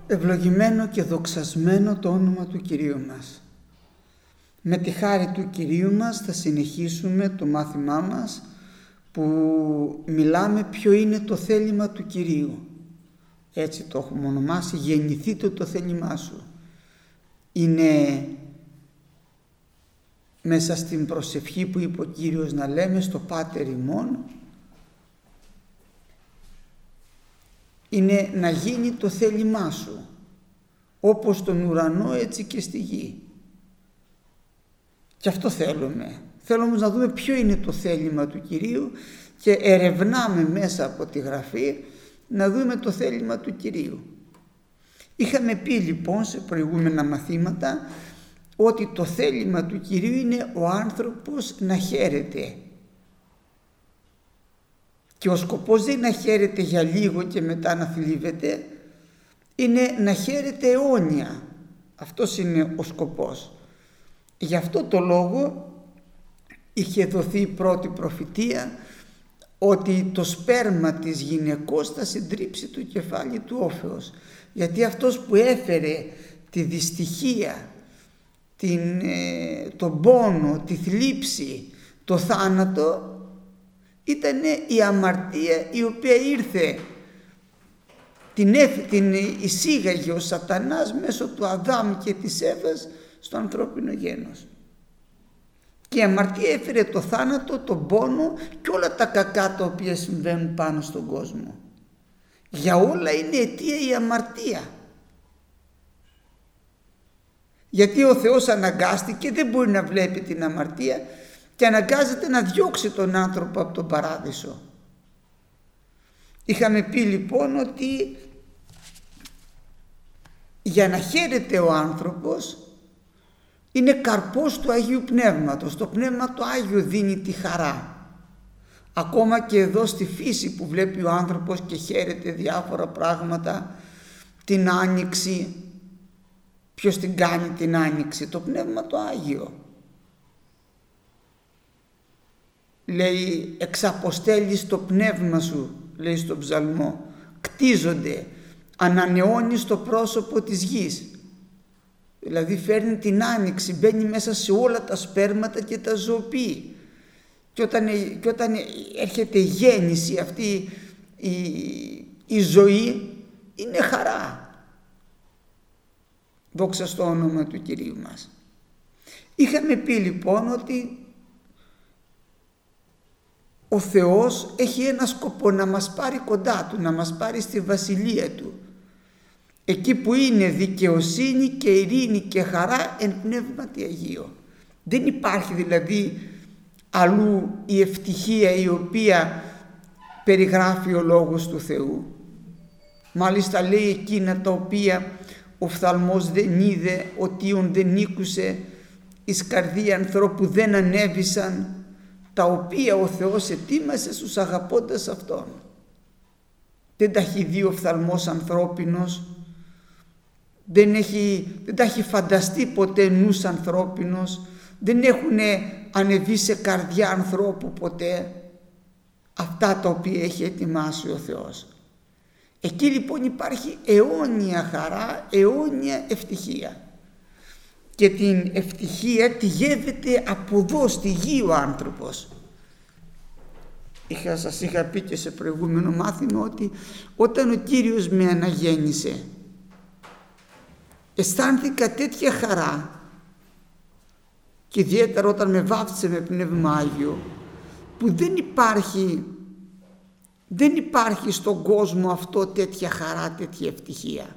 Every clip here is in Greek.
Ευλογημένο και δοξασμένο το όνομα του Κυρίου μας. Με τη χάρη του Κυρίου μας θα συνεχίσουμε το μάθημά μας που μιλάμε ποιο είναι το θέλημα του Κυρίου. Έτσι το έχουμε ονομάσει, γεννηθείτε το θέλημά σου. Είναι μέσα στην προσευχή που είπε ο Κύριος να λέμε στο Πάτερ ημών, είναι να γίνει το θέλημά σου, όπως στον ουρανό έτσι και στη γη. Και αυτό θέλουμε. Θέλουμε όμως να δούμε ποιο είναι το θέλημα του Κυρίου και ερευνάμε μέσα από τη Γραφή να δούμε το θέλημα του Κυρίου. Είχαμε πει λοιπόν σε προηγούμενα μαθήματα ότι το θέλημα του Κυρίου είναι ο άνθρωπος να χαίρεται. Και ο σκοπός δεν είναι να χαίρεται για λίγο και μετά να θλίβεται, είναι να χαίρεται αιώνια. Αυτός είναι ο σκοπός. Γι' αυτό το λόγο είχε δοθεί η πρώτη προφητεία ότι το σπέρμα της γυναικός θα συντρίψει το κεφάλι του όφεως. Γιατί αυτός που έφερε τη δυστυχία, τον πόνο, τη θλίψη, το θάνατο, ήταν η αμαρτία η οποία ήρθε, την εισήγαγε ο σατανάς μέσω του Αδάμ και της Εύας στο ανθρώπινο γένος. Και η αμαρτία έφερε το θάνατο, τον πόνο και όλα τα κακά τα οποία συμβαίνουν πάνω στον κόσμο. Για όλα είναι αιτία η αμαρτία. Γιατί ο Θεός αναγκάστηκε, δεν μπορεί να βλέπει την αμαρτία και αναγκάζεται να διώξει τον άνθρωπο από τον παράδεισο. Είχαμε πει λοιπόν ότι για να χαίρεται ο άνθρωπος είναι καρπός του Αγίου Πνεύματος. Το Πνεύμα του Άγιο δίνει τη χαρά. Ακόμα και εδώ στη φύση που βλέπει ο άνθρωπος και χαίρεται διάφορα πράγματα, την Άνοιξη. Ποιος την κάνει την Άνοιξη? Το Πνεύμα το Άγιο. Λέει, εξαποστέλεις το πνεύμα σου, λέει στον ψαλμό, κτίζονται, ανανεώνεις το πρόσωπο της γης. Δηλαδή φέρνει την Άνοιξη, μπαίνει μέσα σε όλα τα σπέρματα και τα ζωοποιεί. Και όταν έρχεται η γέννηση, αυτή η ζωή, είναι χαρά. Δόξα στο όνομα του Κυρίου μας. Είχαμε πει λοιπόν ότι ο Θεός έχει ένα σκοπό, να μας πάρει κοντά Του, να μας πάρει στη βασιλεία Του. Εκεί που είναι δικαιοσύνη και ειρήνη και χαρά εν πνεύματι Αγίο. Δεν υπάρχει δηλαδή αλλού η ευτυχία η οποία περιγράφει ο Λόγος του Θεού. Μάλιστα λέει εκείνα τα οποία ο οφθαλμός δεν είδε, ο τύον δεν ήκουσε, εις καρδία ανθρώπου δεν ανέβησαν, τα οποία ο Θεός ετοίμασε στους αγαπώντας Αυτόν. Δεν τα έχει δει ο οφθαλμός ανθρώπινος, δεν τα έχει φανταστεί ποτέ νους ανθρώπινος, δεν έχουν ανεβεί σε καρδιά ανθρώπου ποτέ αυτά τα οποία έχει ετοιμάσει ο Θεός. Εκεί λοιπόν υπάρχει αιώνια χαρά, αιώνια ευτυχία. Και την ευτυχία τη γεύεται από εδώ στη γη ο άνθρωπος. Σας είχα πει και σε προηγούμενο μάθημα ότι όταν ο Κύριος με αναγέννησε, αισθάνθηκα τέτοια χαρά, και ιδιαίτερα όταν με βάφτισε με Πνεύμα Άγιο, που δεν υπάρχει στον κόσμο αυτό τέτοια χαρά, τέτοια ευτυχία.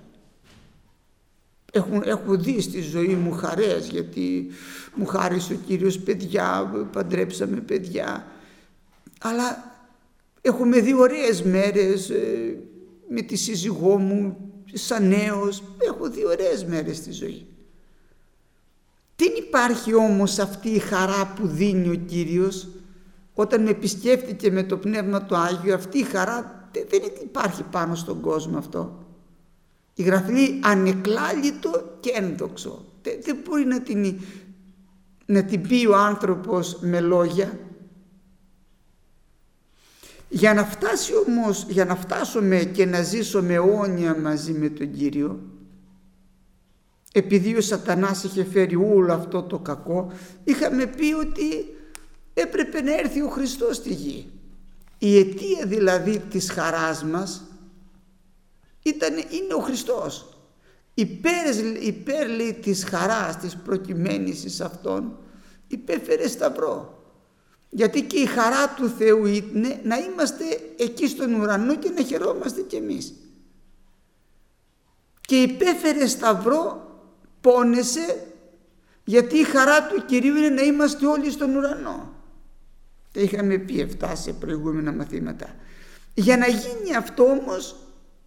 Έχω δει στη ζωή μου χαρές, γιατί μου χάρισε ο Κύριος παιδιά, παντρέψαμε παιδιά, αλλά έχουμε δει ωραίες μέρες με τη σύζυγό μου σαν νέος, έχω δει ωραίες μέρες στη ζωή. Δεν υπάρχει όμως αυτή η χαρά που δίνει ο Κύριος όταν με επισκέφτηκε με το Πνεύμα του Άγιο. Αυτή η χαρά δεν υπάρχει πάνω στον κόσμο αυτό. Η Γραφή λέει ανεκλάλητο και ένδοξο. Δεν μπορεί να την πει ο άνθρωπος με λόγια. Για να φτάσουμε και να ζήσουμε αιώνια μαζί με τον Κύριο, επειδή ο σατανάς είχε φέρει όλο αυτό το κακό, είχαμε πει ότι έπρεπε να έρθει ο Χριστός στη γη. Η αιτία δηλαδή της χαράς μας είναι ο Χριστός. Υπέρ λέει της χαράς της προκειμένης εις Αυτόν υπέφερε σταυρό. Γιατί και η χαρά του Θεού είναι να είμαστε εκεί στον ουρανό και να χαιρόμαστε κι εμείς. Και υπέφερε σταυρό, πόνεσε, γιατί η χαρά του Κυρίου είναι να είμαστε όλοι στον ουρανό. Τα είχαμε πει αυτά σε προηγούμενα μαθήματα. Για να γίνει αυτό όμως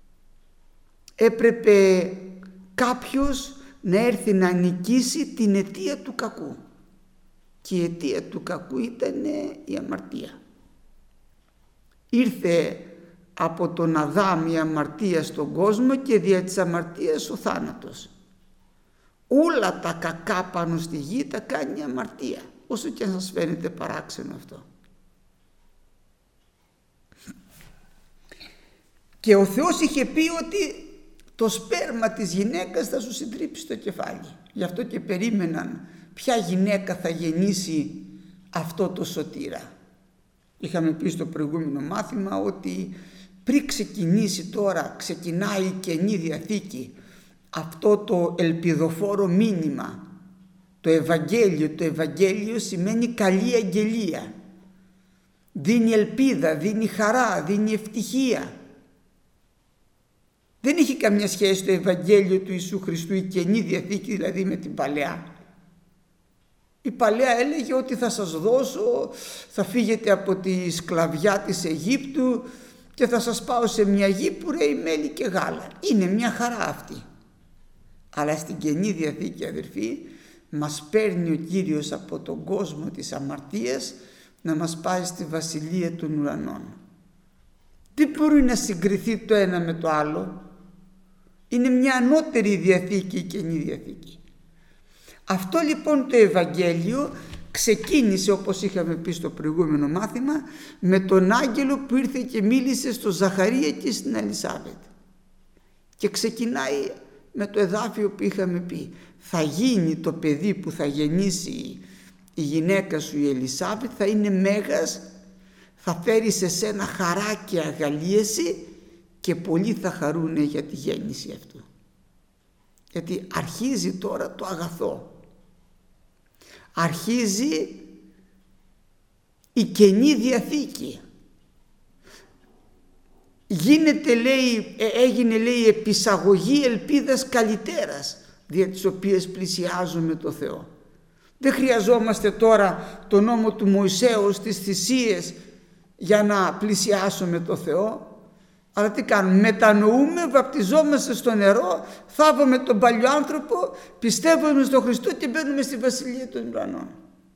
έπρεπε κάποιος να έρθει να νικήσει την αιτία του κακού. Και η αιτία του κακού ήταν η αμαρτία. Ήρθε από τον Αδάμ η αμαρτία στον κόσμο και δια της αμαρτίας ο θάνατος. Όλα τα κακά πάνω στη γη τα κάνει η αμαρτία, όσο και αν σας φαίνεται παράξενο αυτό. Και ο Θεός είχε πει ότι το σπέρμα της γυναίκας θα σου συντρίψει το κεφάλι. Γι' αυτό και περίμεναν ποια γυναίκα θα γεννήσει αυτό το σωτήρα. Είχαμε πει στο προηγούμενο μάθημα ότι πριν ξεκινάει η Καινή Διαθήκη, αυτό το ελπιδοφόρο μήνυμα, το Ευαγγέλιο σημαίνει καλή αγγελία. Δίνει ελπίδα, δίνει χαρά, δίνει ευτυχία. Δεν έχει καμιά σχέση το Ευαγγέλιο του Ιησού Χριστού, η Καινή Διαθήκη δηλαδή, με την Παλαιά. Η Παλαιά έλεγε ότι θα σας δώσω, θα φύγετε από τη σκλαβιά της Αιγύπτου και θα σας πάω σε μια γη που ρέει μέλι και γάλα. Είναι μια χαρά αυτή. Αλλά στην Καινή Διαθήκη, αδερφοί, μας παίρνει ο Κύριος από τον κόσμο της αμαρτίας να μας πάει στη Βασιλεία των Ουρανών. Δεν μπορεί να συγκριθεί το ένα με το άλλο. Είναι μια ανώτερη Διαθήκη, η Καινή Διαθήκη. Αυτό λοιπόν το Ευαγγέλιο ξεκίνησε, όπως είχαμε πει στο προηγούμενο μάθημα, με τον άγγελο που ήρθε και μίλησε στο Ζαχαρία και στην Ελισάβετ. Και ξεκινάει με το εδάφιο που είχαμε πει. Θα γίνει το παιδί που θα γεννήσει η γυναίκα σου, η Ελισάβετ, θα είναι μέγας, θα φέρει σε σένα χαρά και αγαλίαση και πολλοί θα χαρούνε για τη γέννηση αυτού. Γιατί αρχίζει τώρα το αγαθό. Αρχίζει η Καινή Διαθήκη. Έγινε λέει επισαγωγή ελπίδας καλυτέρας, δια τις οποίες πλησιάζουμε το Θεό. Δεν χρειαζόμαστε τώρα τον νόμο του Μωυσέως, τις θυσίες για να πλησιάσουμε το Θεό. Αλλά τι κάνουμε? Μετανοούμε, βαπτιζόμαστε στο νερό, θάβουμε τον παλιό άνθρωπο, πιστεύουμε στον Χριστό και μπαίνουμε στη Βασιλεία των Ουρανών.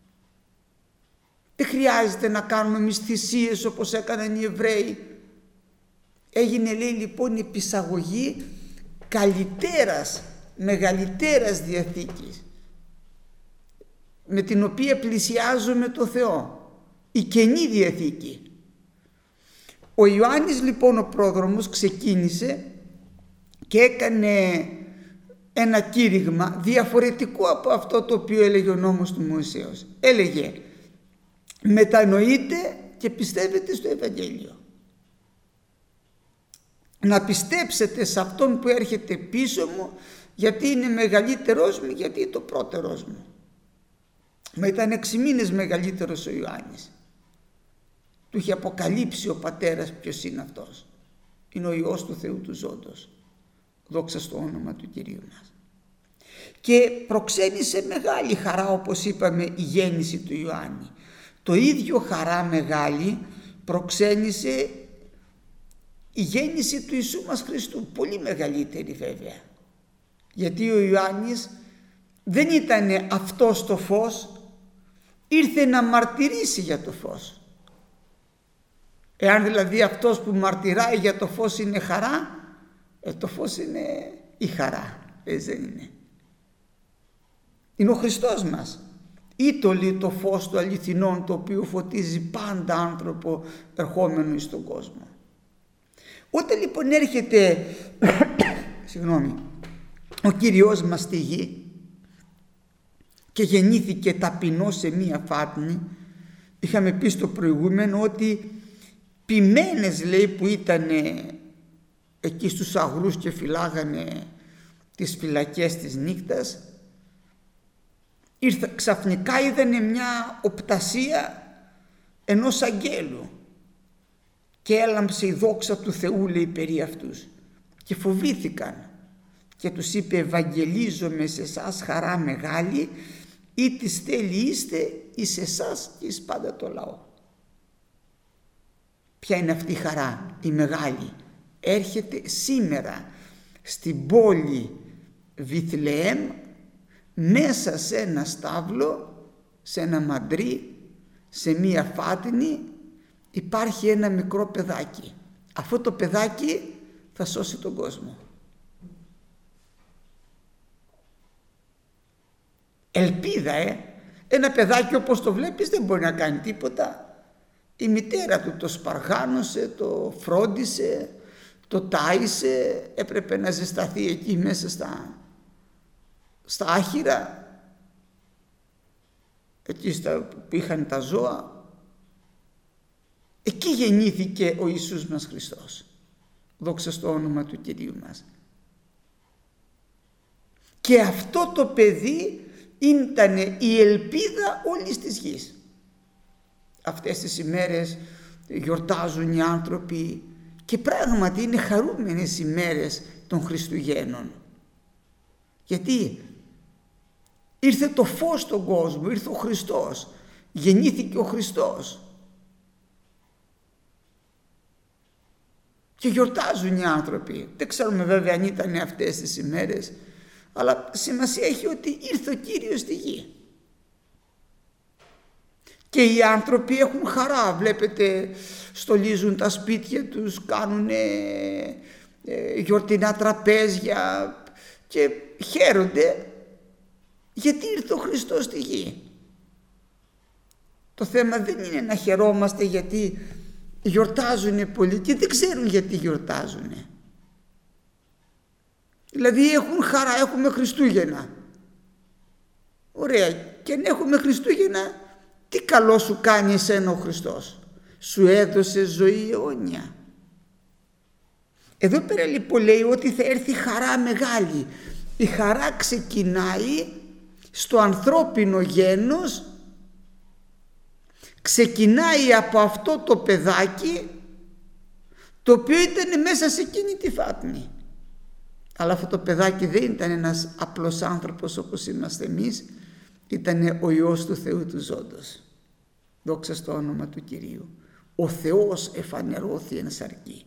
Δεν χρειάζεται να κάνουμε εμείς θυσίες όπως έκαναν οι Εβραίοι. Έγινε λέει λοιπόν η επισαγωγή καλυτέρας, μεγαλύτερας Διαθήκης, με την οποία πλησιάζουμε το Θεό, η Καινή Διαθήκη. Ο Ιωάννης λοιπόν ο πρόδρομος ξεκίνησε και έκανε ένα κήρυγμα διαφορετικό από αυτό το οποίο έλεγε ο νόμος του Μωυσέως. Έλεγε μετανοείτε και πιστεύετε στο Ευαγγέλιο. Να πιστέψετε σε αυτόν που έρχεται πίσω μου, γιατί είναι μεγαλύτερος μου, γιατί είναι το πρώτερος μου. Μα ήταν 6 μήνες μεγαλύτερος ο Ιωάννης. Του είχε αποκαλύψει ο πατέρας ποιος είναι αυτός. Είναι ο Υιός του Θεού του Ζώντος. Δόξα στο όνομα του Κυρίου μας. Και προξένησε μεγάλη χαρά, όπως είπαμε, η γέννηση του Ιωάννη. Το ίδιο χαρά μεγάλη προξένησε η γέννηση του Ιησού μας Χριστού. Πολύ μεγαλύτερη βέβαια. Γιατί ο Ιωάννης δεν ήταν αυτός το φως, ήρθε να μαρτυρήσει για το φως. Εάν δηλαδή αυτός που μαρτυράει για το φως είναι χαρά, το φως είναι η χαρά, έτσι δεν είναι? Είναι ο Χριστός μας. Ήτολη το φως του αληθινών, το οποίο φωτίζει πάντα άνθρωπο ερχόμενο εις τον κόσμο. Όταν λοιπόν έρχεται ο Κύριος μας στη γη και γεννήθηκε ταπεινός σε μία φάτνη. Είχαμε πει στο προηγούμενο ότι ποιμένες, λέει, που ήταν εκεί στους αγρούς και φυλάγανε τις φυλακές της νύχτας, ξαφνικά είδανε μια οπτασία ενός αγγέλου και έλαμψε η δόξα του Θεού, λέει, περί αυτούς, και φοβήθηκαν και τους είπε: «Ευαγγελίζομαι σε εσάς χαρά μεγάλη, ή της θέλει είστε εις εσάς και εις πάντα το λαό». Ποια είναι αυτή η χαρά η μεγάλη? Έρχεται σήμερα στην πόλη Βιθλεέμ, μέσα σε ένα στάβλο, σε ένα μαντρί, σε μία φάτνη, υπάρχει ένα μικρό παιδάκι. Αυτό το παιδάκι θα σώσει τον κόσμο. Ελπίδα, ένα παιδάκι όπως το βλέπεις δεν μπορεί να κάνει τίποτα. Η μητέρα του το σπαργάνωσε, το φρόντισε, το τάισε, έπρεπε να ζεσταθεί εκεί μέσα στα άχυρα, εκεί που είχαν τα ζώα. Εκεί γεννήθηκε ο Ιησούς μας Χριστός. Δόξα στο όνομα του Κυρίου μας. Και αυτό το παιδί ήταν η ελπίδα όλης της γης. Αυτές τις ημέρες γιορτάζουν οι άνθρωποι και πράγματι είναι χαρούμενες ημέρες των Χριστουγέννων. Γιατί ήρθε το φως στον κόσμο, ήρθε ο Χριστός, γεννήθηκε ο Χριστός. Και γιορτάζουν οι άνθρωποι. Δεν ξέρουμε βέβαια αν ήταν αυτές τις ημέρες, αλλά σημασία έχει ότι ήρθε ο Κύριος στη γη. Και οι άνθρωποι έχουν χαρά, βλέπετε, στολίζουν τα σπίτια τους, κάνουν γιορτινά τραπέζια και χαίρονται γιατί ήρθε ο Χριστός στη γη. Το θέμα δεν είναι να χαιρόμαστε γιατί γιορτάζουν πολλοί και δεν ξέρουν γιατί γιορτάζουν. Δηλαδή έχουν χαρά, έχουμε Χριστούγεννα. Ωραία, και αν έχουμε Χριστούγεννα, τι καλό σου κάνει εσένα ο Χριστός? Σου έδωσε ζωή αιώνια. Εδώ πέρα λοιπόν λέει ότι θα έρθει χαρά μεγάλη. Η χαρά ξεκινάει στο ανθρώπινο γένος, ξεκινάει από αυτό το παιδάκι το οποίο ήταν μέσα σε εκείνη τη φάτνη. Αλλά αυτό το παιδάκι δεν ήταν ένας απλός άνθρωπος όπως είμαστε εμείς, ήταν ο Υιός του Θεού του ζώντος. Δόξα στο όνομα του Κυρίου. Ο Θεός εφανερώθη εν σαρκί.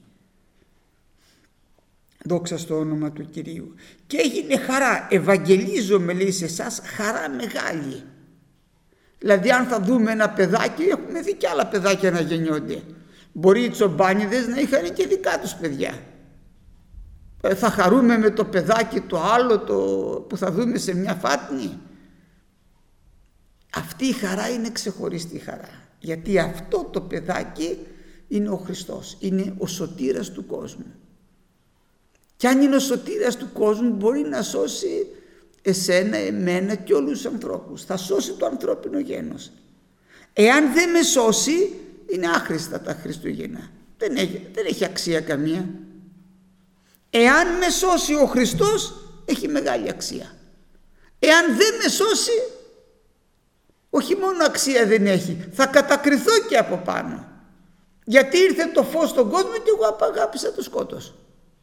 Δόξα στο όνομα του Κυρίου. Και έγινε χαρά. Ευαγγελίζομαι, λέει, σε εσάς χαρά μεγάλη. Δηλαδή αν θα δούμε ένα παιδάκι, έχουμε δει και άλλα παιδάκια να γεννιόνται. Μπορεί οι τσομπάνιδες να είχαν και δικά τους παιδιά. Θα χαρούμε με το παιδάκι το άλλο που θα δούμε σε μια φάτνη? Αυτή η χαρά είναι ξεχωριστή χαρά. Γιατί αυτό το παιδάκι είναι ο Χριστός. Είναι ο σωτήρας του κόσμου. Και αν είναι ο σωτήρας του κόσμου μπορεί να σώσει εσένα, εμένα και όλους τους ανθρώπους. Θα σώσει το ανθρώπινο γένος. Εάν δεν με σώσει, είναι άχρηστα τα Χριστούγεννα. Δεν έχει αξία καμία. Εάν με σώσει ο Χριστός, έχει μεγάλη αξία. Εάν δεν με σώσει, όχι μόνο αξία δεν έχει, θα κατακριθώ και από πάνω. Γιατί ήρθε το φως στον κόσμο και εγώ αγάπησα το σκότος.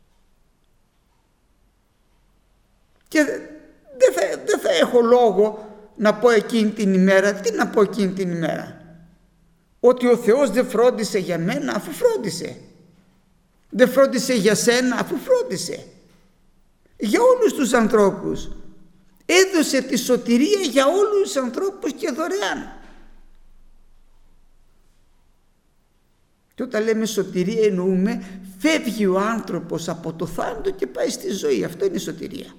Και δεν θα έχω λόγο να πω εκείνη την ημέρα. Τι να πω εκείνη την ημέρα? Ότι ο Θεός δεν φρόντισε για μένα, αφού φρόντισε. Δεν φρόντισε για σένα, αφού φρόντισε. Για όλους τους ανθρώπους. Έδωσε τη σωτηρία για όλους τους ανθρώπους και δωρεάν. Και όταν λέμε σωτηρία εννοούμε φεύγει ο άνθρωπος από το θάνατο και πάει στη ζωή. Αυτό είναι η σωτηρία.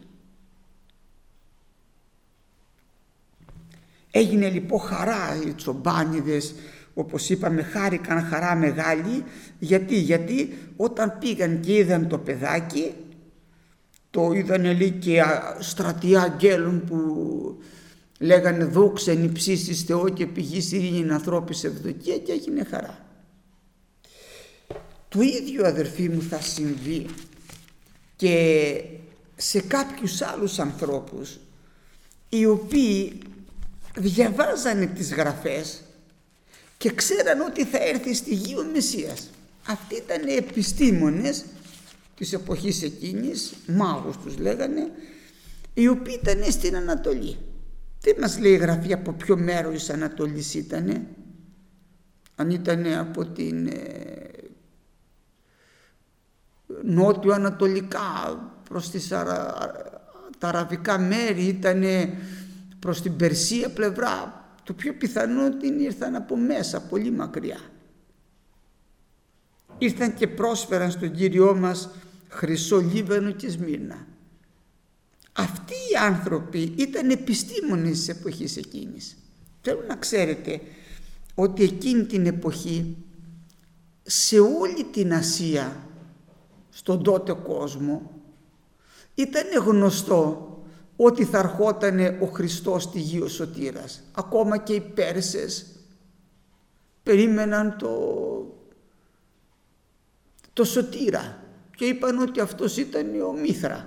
Έγινε λοιπόν χαρά, οι τσομπάνιδες όπως είπαμε χάρηκαν χαρά μεγάλη. Γιατί όταν πήγαν και είδαν το παιδάκι, Το είδανε λέει και στρατιά αγγέλων που λέγανε δόξα εν υψίστοις Θεό και πηγής ειρήνη ανθρώπης ευδοκία, και έγινε χαρά. Το ίδιο, αδερφοί μου, θα συμβεί και σε κάποιους άλλους ανθρώπους οι οποίοι διαβάζανε τις γραφές και ξέραν ότι θα έρθει στη γη ο Μεσσίας. Αυτοί ήταν επιστήμονες της εποχής εκείνης, μάγους τους λέγανε, οι οποίοι ήταν στην Ανατολή. Δεν μας λέει η γραφή από ποιο μέρος της Ανατολής ήτανε, αν ήτανε από την νότιο-ανατολικά προς τα αραβικά μέρη, ήτανε προς την Περσία πλευρά. Το πιο πιθανό ότι ήρθαν από μέσα, πολύ μακριά. Ήρθαν και πρόσφεραν στον Κύριό μας χρυσό λίβανο και σμύρνα. Αυτοί οι άνθρωποι ήταν επιστήμονες της εποχής εκείνης. Θέλω να ξέρετε ότι εκείνη την εποχή σε όλη την Ασία, στον τότε κόσμο, ήταν γνωστό ότι θα ερχότανε ο Χριστός στη γη ο Σωτήρας. Ακόμα και οι Πέρσες περίμεναν το Σωτήρα και είπαν ότι αυτός ήταν ο Μήθρα.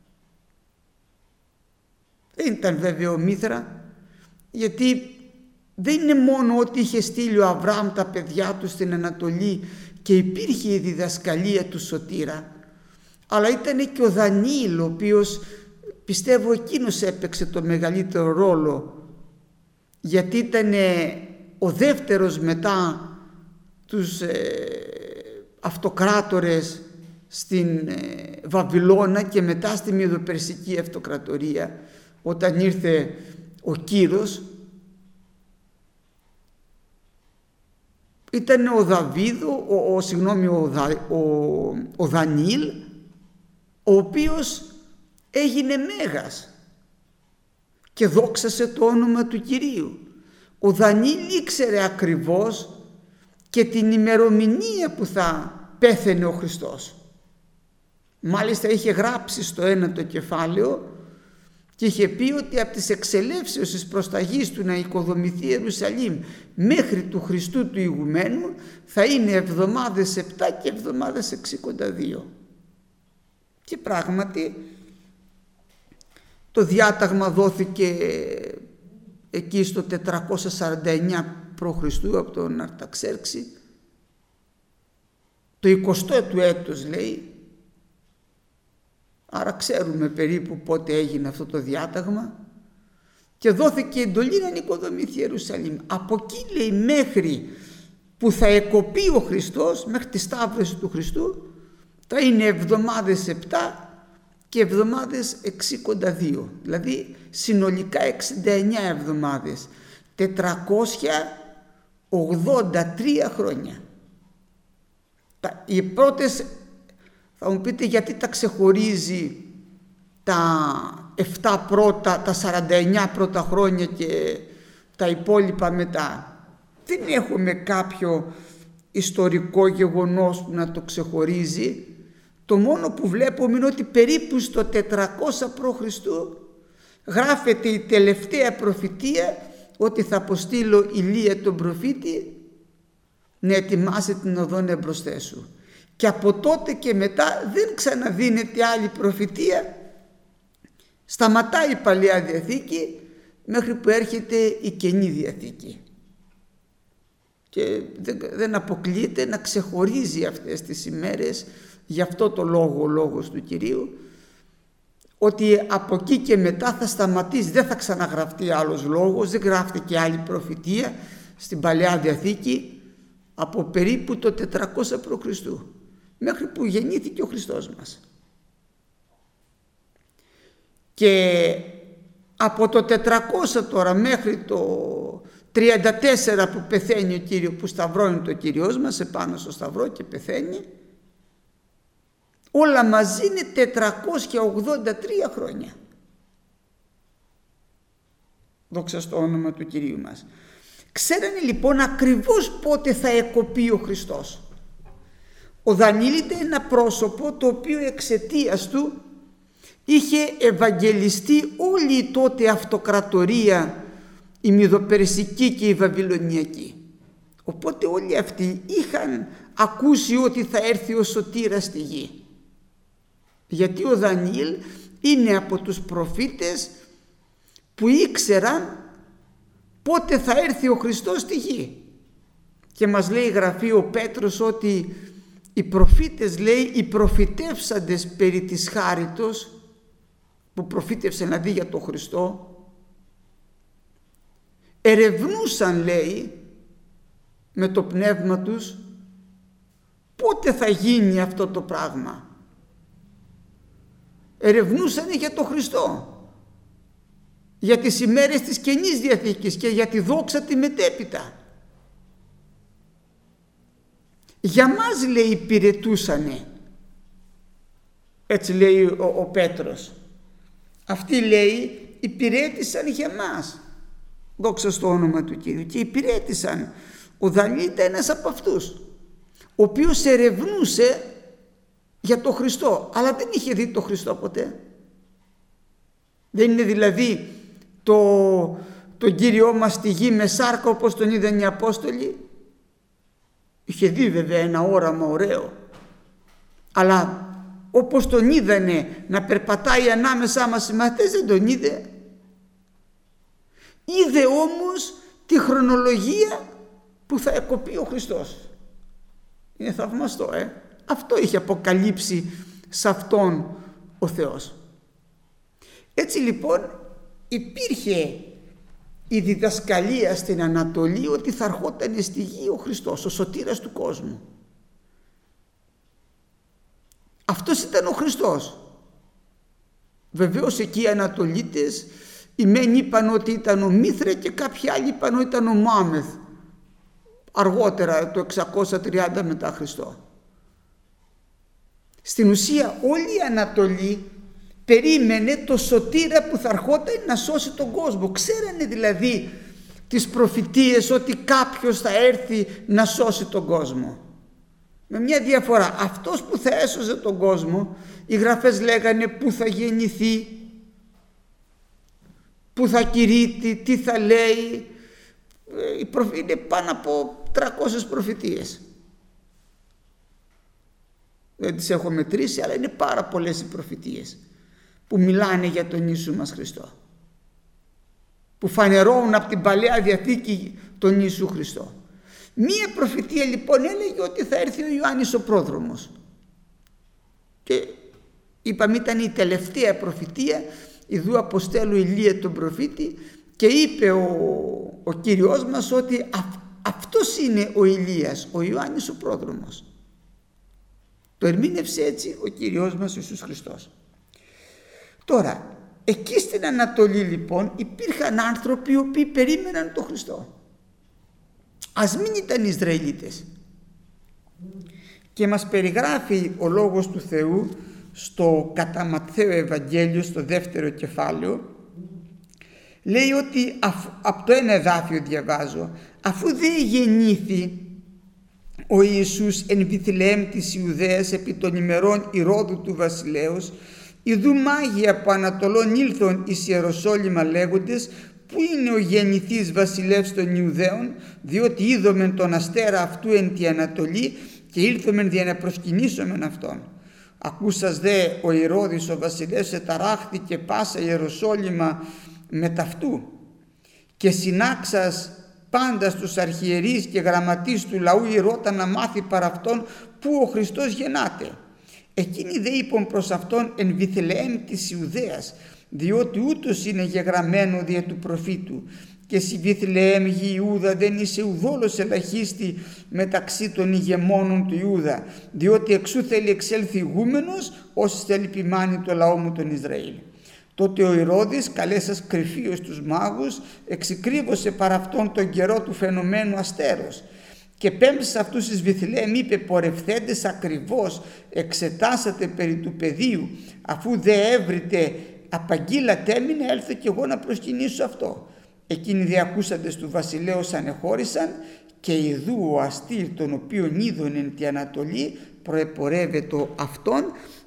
Δεν ήταν βέβαια ο Μήθρα, γιατί δεν είναι μόνο ότι είχε στείλει ο Αβραάμ τα παιδιά του στην Ανατολή και υπήρχε η διδασκαλία του Σωτήρα, αλλά ήταν και ο Δανιήλ, ο οποίος πιστεύω εκείνος έπαιξε το μεγαλύτερο ρόλο, γιατί ήταν ο δεύτερος μετά τους αυτοκράτορες στην Βαβυλώνα και μετά στη Μεδοπερσική Αυτοκρατορία, όταν ήρθε ο Κύρος. Ήταν ο Δαβίδο, ο Δανιήλ, ο οποίος έγινε μέγας και δόξασε το όνομα του Κυρίου. Ο Δανιήλ ήξερε ακριβώς και την ημερομηνία που θα πέθαινε ο Χριστός. Μάλιστα είχε γράψει στο ένα το κεφάλαιο και είχε πει ότι από τις εξελεύσεις της προσταγής του να οικοδομηθεί Ιερουσαλήμ μέχρι του Χριστού του ηγουμένου θα είναι εβδομάδες 7 και εβδομάδες 62. Και πράγματι το διάταγμα δόθηκε εκεί στο 449 π.Χ. από τον Αρταξέρξη, το 20ο του έτος λέει, άρα ξέρουμε περίπου πότε έγινε αυτό το διάταγμα, και δόθηκε εντολή να οικοδομηθεί Ιερουσαλήμ. Από εκεί λέει μέχρι που θα εκοπεί ο Χριστός, μέχρι τη Σταύρωση του Χριστού, θα είναι εβδομάδες 7 και εβδομάδες 62, δηλαδή συνολικά 69 εβδομάδες, 483 χρόνια. Οι πρώτες, θα μου πείτε γιατί τα ξεχωρίζει τα 7 πρώτα, τα 49 πρώτα χρόνια και τα υπόλοιπα μετά. Δεν έχουμε κάποιο ιστορικό γεγονός που να το ξεχωρίζει. Το μόνο που βλέπουμε είναι ότι περίπου στο 400 π.Χ. γράφεται η τελευταία προφητεία ότι θα αποστείλω Ηλία τον προφήτη να ετοιμάσει την οδόν εμπροσθέ σου. Και από τότε και μετά δεν ξαναδίνεται άλλη προφητεία. Σταματάει η Παλαιά Διαθήκη μέχρι που έρχεται η Καινή Διαθήκη. Και δεν αποκλείεται να ξεχωρίζει αυτές τις ημέρες, γι' αυτό το λόγο ο λόγος του Κυρίου, ότι από εκεί και μετά θα σταματήσει, δεν θα ξαναγραφτεί άλλος λόγος, δεν γράφτηκε άλλη προφητεία στην Παλαιά Διαθήκη από περίπου το 400 π.Χ. μέχρι που γεννήθηκε ο Χριστός μας. Και από το 400 τώρα μέχρι το 34 που πεθαίνει ο Κύριος, που σταυρώνει το Κύριος μας επάνω στο σταυρό και πεθαίνει, όλα μαζί είναι 483 χρόνια. Δόξα στο όνομα του Κυρίου μας. Ξέρανε λοιπόν ακριβώς πότε θα εκοπεί ο Χριστός. Ο Δανιήλ ήταν ένα πρόσωπο το οποίο εξαιτίας του είχε ευαγγελιστεί όλη η τότε αυτοκρατορία, η Μηδοπερσική και η Βαβυλωνιακή. Οπότε όλοι αυτοί είχαν ακούσει ότι θα έρθει ο σωτήρας στη γη. Γιατί ο Δανιήλ είναι από τους προφήτες που ήξεραν πότε θα έρθει ο Χριστός στη γη. Και μας λέει η Γραφή ο Πέτρος ότι οι προφήτες, λέει, οι προφητεύσαντες περί της χάριτος, που προφήτευσαν δηλαδή για τον Χριστό, ερευνούσαν, λέει, με το πνεύμα τους πότε θα γίνει αυτό το πράγμα. Ερευνούσαν για τον Χριστό, για τις ημέρες της Καινής Διαθήκης και για τη δόξα τη μετέπειτα. Για μας, λέει, υπηρετούσανε. Έτσι λέει ο Πέτρος. Αυτοί, λέει, υπηρέτησαν για μας. Δόξα στο όνομα του Κύριου. Και υπηρέτησαν. Ο Δανιήλ ήταν ένας από αυτούς, ο οποίος ερευνούσε για τον Χριστό, αλλά δεν είχε δει τον Χριστό ποτέ. Δεν είναι δηλαδή τον Κύριό μας στη γη με σάρκα όπως τον είδαν οι Απόστολοι. Είχε δει βέβαια ένα όραμα ωραίο, αλλά όπως τον είδανε να περπατάει ανάμεσά μας οι μαθητές, δεν τον είδε. Είδε όμως τη χρονολογία που θα εκοπεί ο Χριστός. Είναι θαυμαστό, Αυτό είχε αποκαλύψει σε αυτόν ο Θεός. Έτσι λοιπόν υπήρχε η διδασκαλία στην Ανατολή ότι θα ερχόταν στη γη ο Χριστός, ο σωτήρας του κόσμου. Αυτός ήταν ο Χριστός. Βεβαίως εκεί οι Ανατολίτες, οι μεν είπαν ότι ήταν ο Μήθρε και κάποιοι άλλοι είπαν ότι ήταν ο Μωάμεθ, αργότερα το 630 μετά Χριστό. Στην ουσία όλη η Ανατολή περίμενε το σωτήρα που θα ερχόταν να σώσει τον κόσμο. Ξέρανε δηλαδή τις προφητείες ότι κάποιος θα έρθει να σώσει τον κόσμο. Με μια διαφορά, αυτός που θα έσωζε τον κόσμο, οι γραφές λέγανε πού θα γεννηθεί, πού θα κηρύττει, τι θα λέει. Είναι πάνω από 300 προφητείες. Δεν τις έχω μετρήσει, αλλά είναι πάρα πολλές οι προφητείες που μιλάνε για τον Ιησού μας Χριστό, που φανερώνουν από την Παλαιά Διαθήκη τον Ιησού Χριστό. Μία προφητεία λοιπόν έλεγε ότι θα έρθει ο Ιωάννης ο πρόδρομος, και είπαμε ήταν η τελευταία προφητεία. Ιδού αποστέλου Ηλία τον προφήτη, και είπε ο Κύριος μας ότι αυτός είναι ο Ηλίας, ο Ιωάννης ο πρόδρομος. Το ερμήνευσε έτσι ο Κύριος μας Ιησούς Χριστός. Τώρα, εκεί στην Ανατολή λοιπόν υπήρχαν άνθρωποι οι οποίοι περίμεναν τον Χριστό. Ας μην ήταν Ισραηλίτες. Και μας περιγράφει ο Λόγος του Θεού στο κατά Ματθαίο Ευαγγέλιο, στο 2ο κεφάλαιο. Λέει ότι από το ένα εδάφιο διαβάζω, αφού δεν γεννήθη ο Ιησούς εν Βιθλεέμ της Ιουδαίας επί των ημερών Ηρώδου του βασιλέως, ιδού μάγοι από Ανατολών ήλθον εις Ιεροσόλυμα λέγοντες, πού είναι ο γεννηθής βασιλεύς των Ιουδαίων, διότι είδομεν τον αστέρα αυτού εν τη Ανατολή και ήλθομεν δια να προσκυνήσομεν αυτόν. Ακούσας δε ο Ηρώδης ο βασιλεύς εταράχθηκε πάσα Ιεροσόλυμα με ταυτού, και συνάξας πάντα στους αρχιερείς και γραμματείς του λαού ηρώτα να μάθει παρά αυτόν που ο Χριστός γεννάται. Εκείνοι δε είπαν προς αυτόν εν Βιθλεέμ της Ιουδαίας, διότι ούτως είναι γεγραμμένο δια του προφήτου, και σι Βιθλεέμ γη Ιούδα δεν είσαι ουδόλως ελαχίστη μεταξύ των ηγεμόνων του Ιούδα, διότι εξού θέλει εξέλθει ηγούμενος όσοι θέλει ποιμάνει το λαό μου τον Ισραήλ. Τότε ο Ηρώδης καλέσας κρυφίως τους μάγους εξυκρίβωσε παρά αυτόν τον καιρό του φαινομένου αστέρος, και πέμπτης αυτούς εις Βιθλεέμ είπε πορευθέντες ακριβώς εξετάσατε περί του πεδίου, αφού δε έβριτε απαγγείλατε έμεινε έλθω κι εγώ να προσκυνήσω αυτό. Εκείνοι δε ακούσαντες του βασιλέως ανεχώρησαν, και ιδού ο αστήρ τον οποίον είδον εν τη Ανατολή προεπορεύεται αυτόν,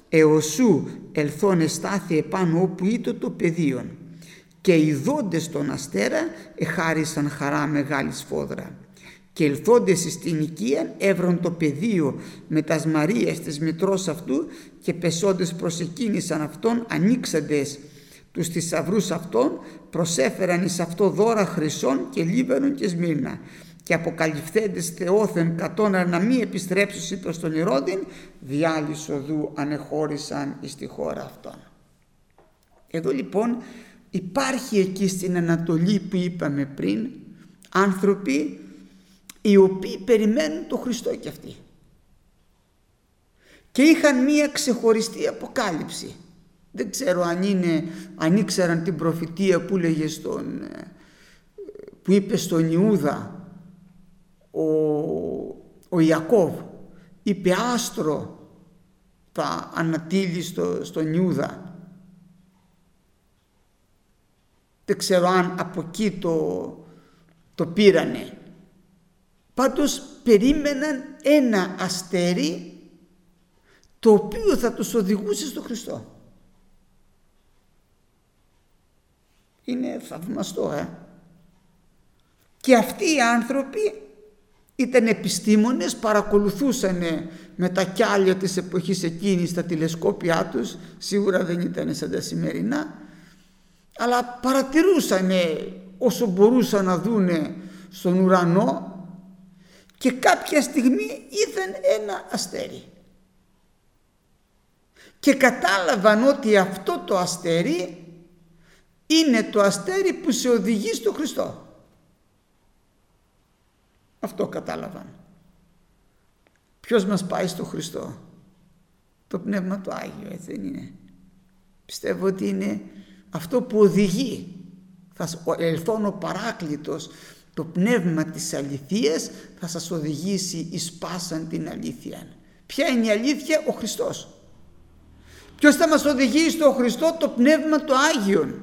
εωσού ελθόν εστάθη επάνω όπου ήτο το πεδίον, και οι δόντες των αστέρα εχάρισαν χαρά μεγάλη σφόδρα. Και ελθόντες εις την οικίαν έβρον το πεδίο με τας Μαρίας της μητρός αυτού, και πεσόντες προσεκίνησαν αυτόν, ανοίξαντες τους θησαυρούς αυτών, προσέφεραν εις αυτό δώρα χρυσών και λίβανον και σμύρνα, και αποκαλυφθέντες θεόθεν κατώναν να μη επιστρέψουσι προς τον Ηρώδην, διάλυσο οδού ανεχώρησαν εις τη χώρα αυτών. Εδώ λοιπόν υπάρχει εκεί στην Ανατολή που είπαμε πριν άνθρωποι οι οποίοι περιμένουν τον Χριστό κι αυτοί, και είχαν μία ξεχωριστή αποκάλυψη. Δεν ξέρω αν ήξεραν την προφητεία που λέγε που είπε στον Ιούδα ο Ιακώβ, είπε άστρο θα ανατείλει στον Ιούδα. Δεν ξέρω αν από εκεί το πήρανε. Πάντως περίμεναν ένα αστέρι το οποίο θα τους οδηγούσε στο Χριστό. Είναι θαυμαστό, Και αυτοί οι άνθρωποι ήταν επιστήμονες, παρακολουθούσαν με τα κιάλια της εποχής εκείνης τα τηλεσκόπια τους, σίγουρα δεν ήταν σαν τα σημερινά, αλλά παρατηρούσαν όσο μπορούσαν να δούνε στον ουρανό, και κάποια στιγμή είδαν ένα αστέρι και κατάλαβαν ότι αυτό το αστέρι είναι το αστέρι που σε οδηγεί στο Χριστό. Αυτό κατάλαβαν. Ποιος μας πάει στο Χριστό? Το Πνεύμα το Άγιο, έτσι δεν είναι? Πιστεύω ότι είναι αυτό που οδηγεί. Θα ελθόν ο Παράκλητος, το Πνεύμα της αληθείας, θα σας οδηγήσει εις πάσαν την αλήθεια. Ποια είναι η αλήθεια? Ο Χριστός. Ποιος θα μας οδηγήσει στο Χριστό? Το Πνεύμα το Άγιον.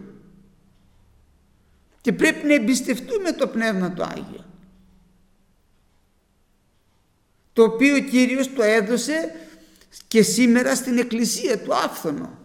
Και πρέπει να εμπιστευτούμε το Πνεύμα το Άγιο, το οποίο ο Κύριος το έδωσε και σήμερα στην Εκκλησία του άφθονο.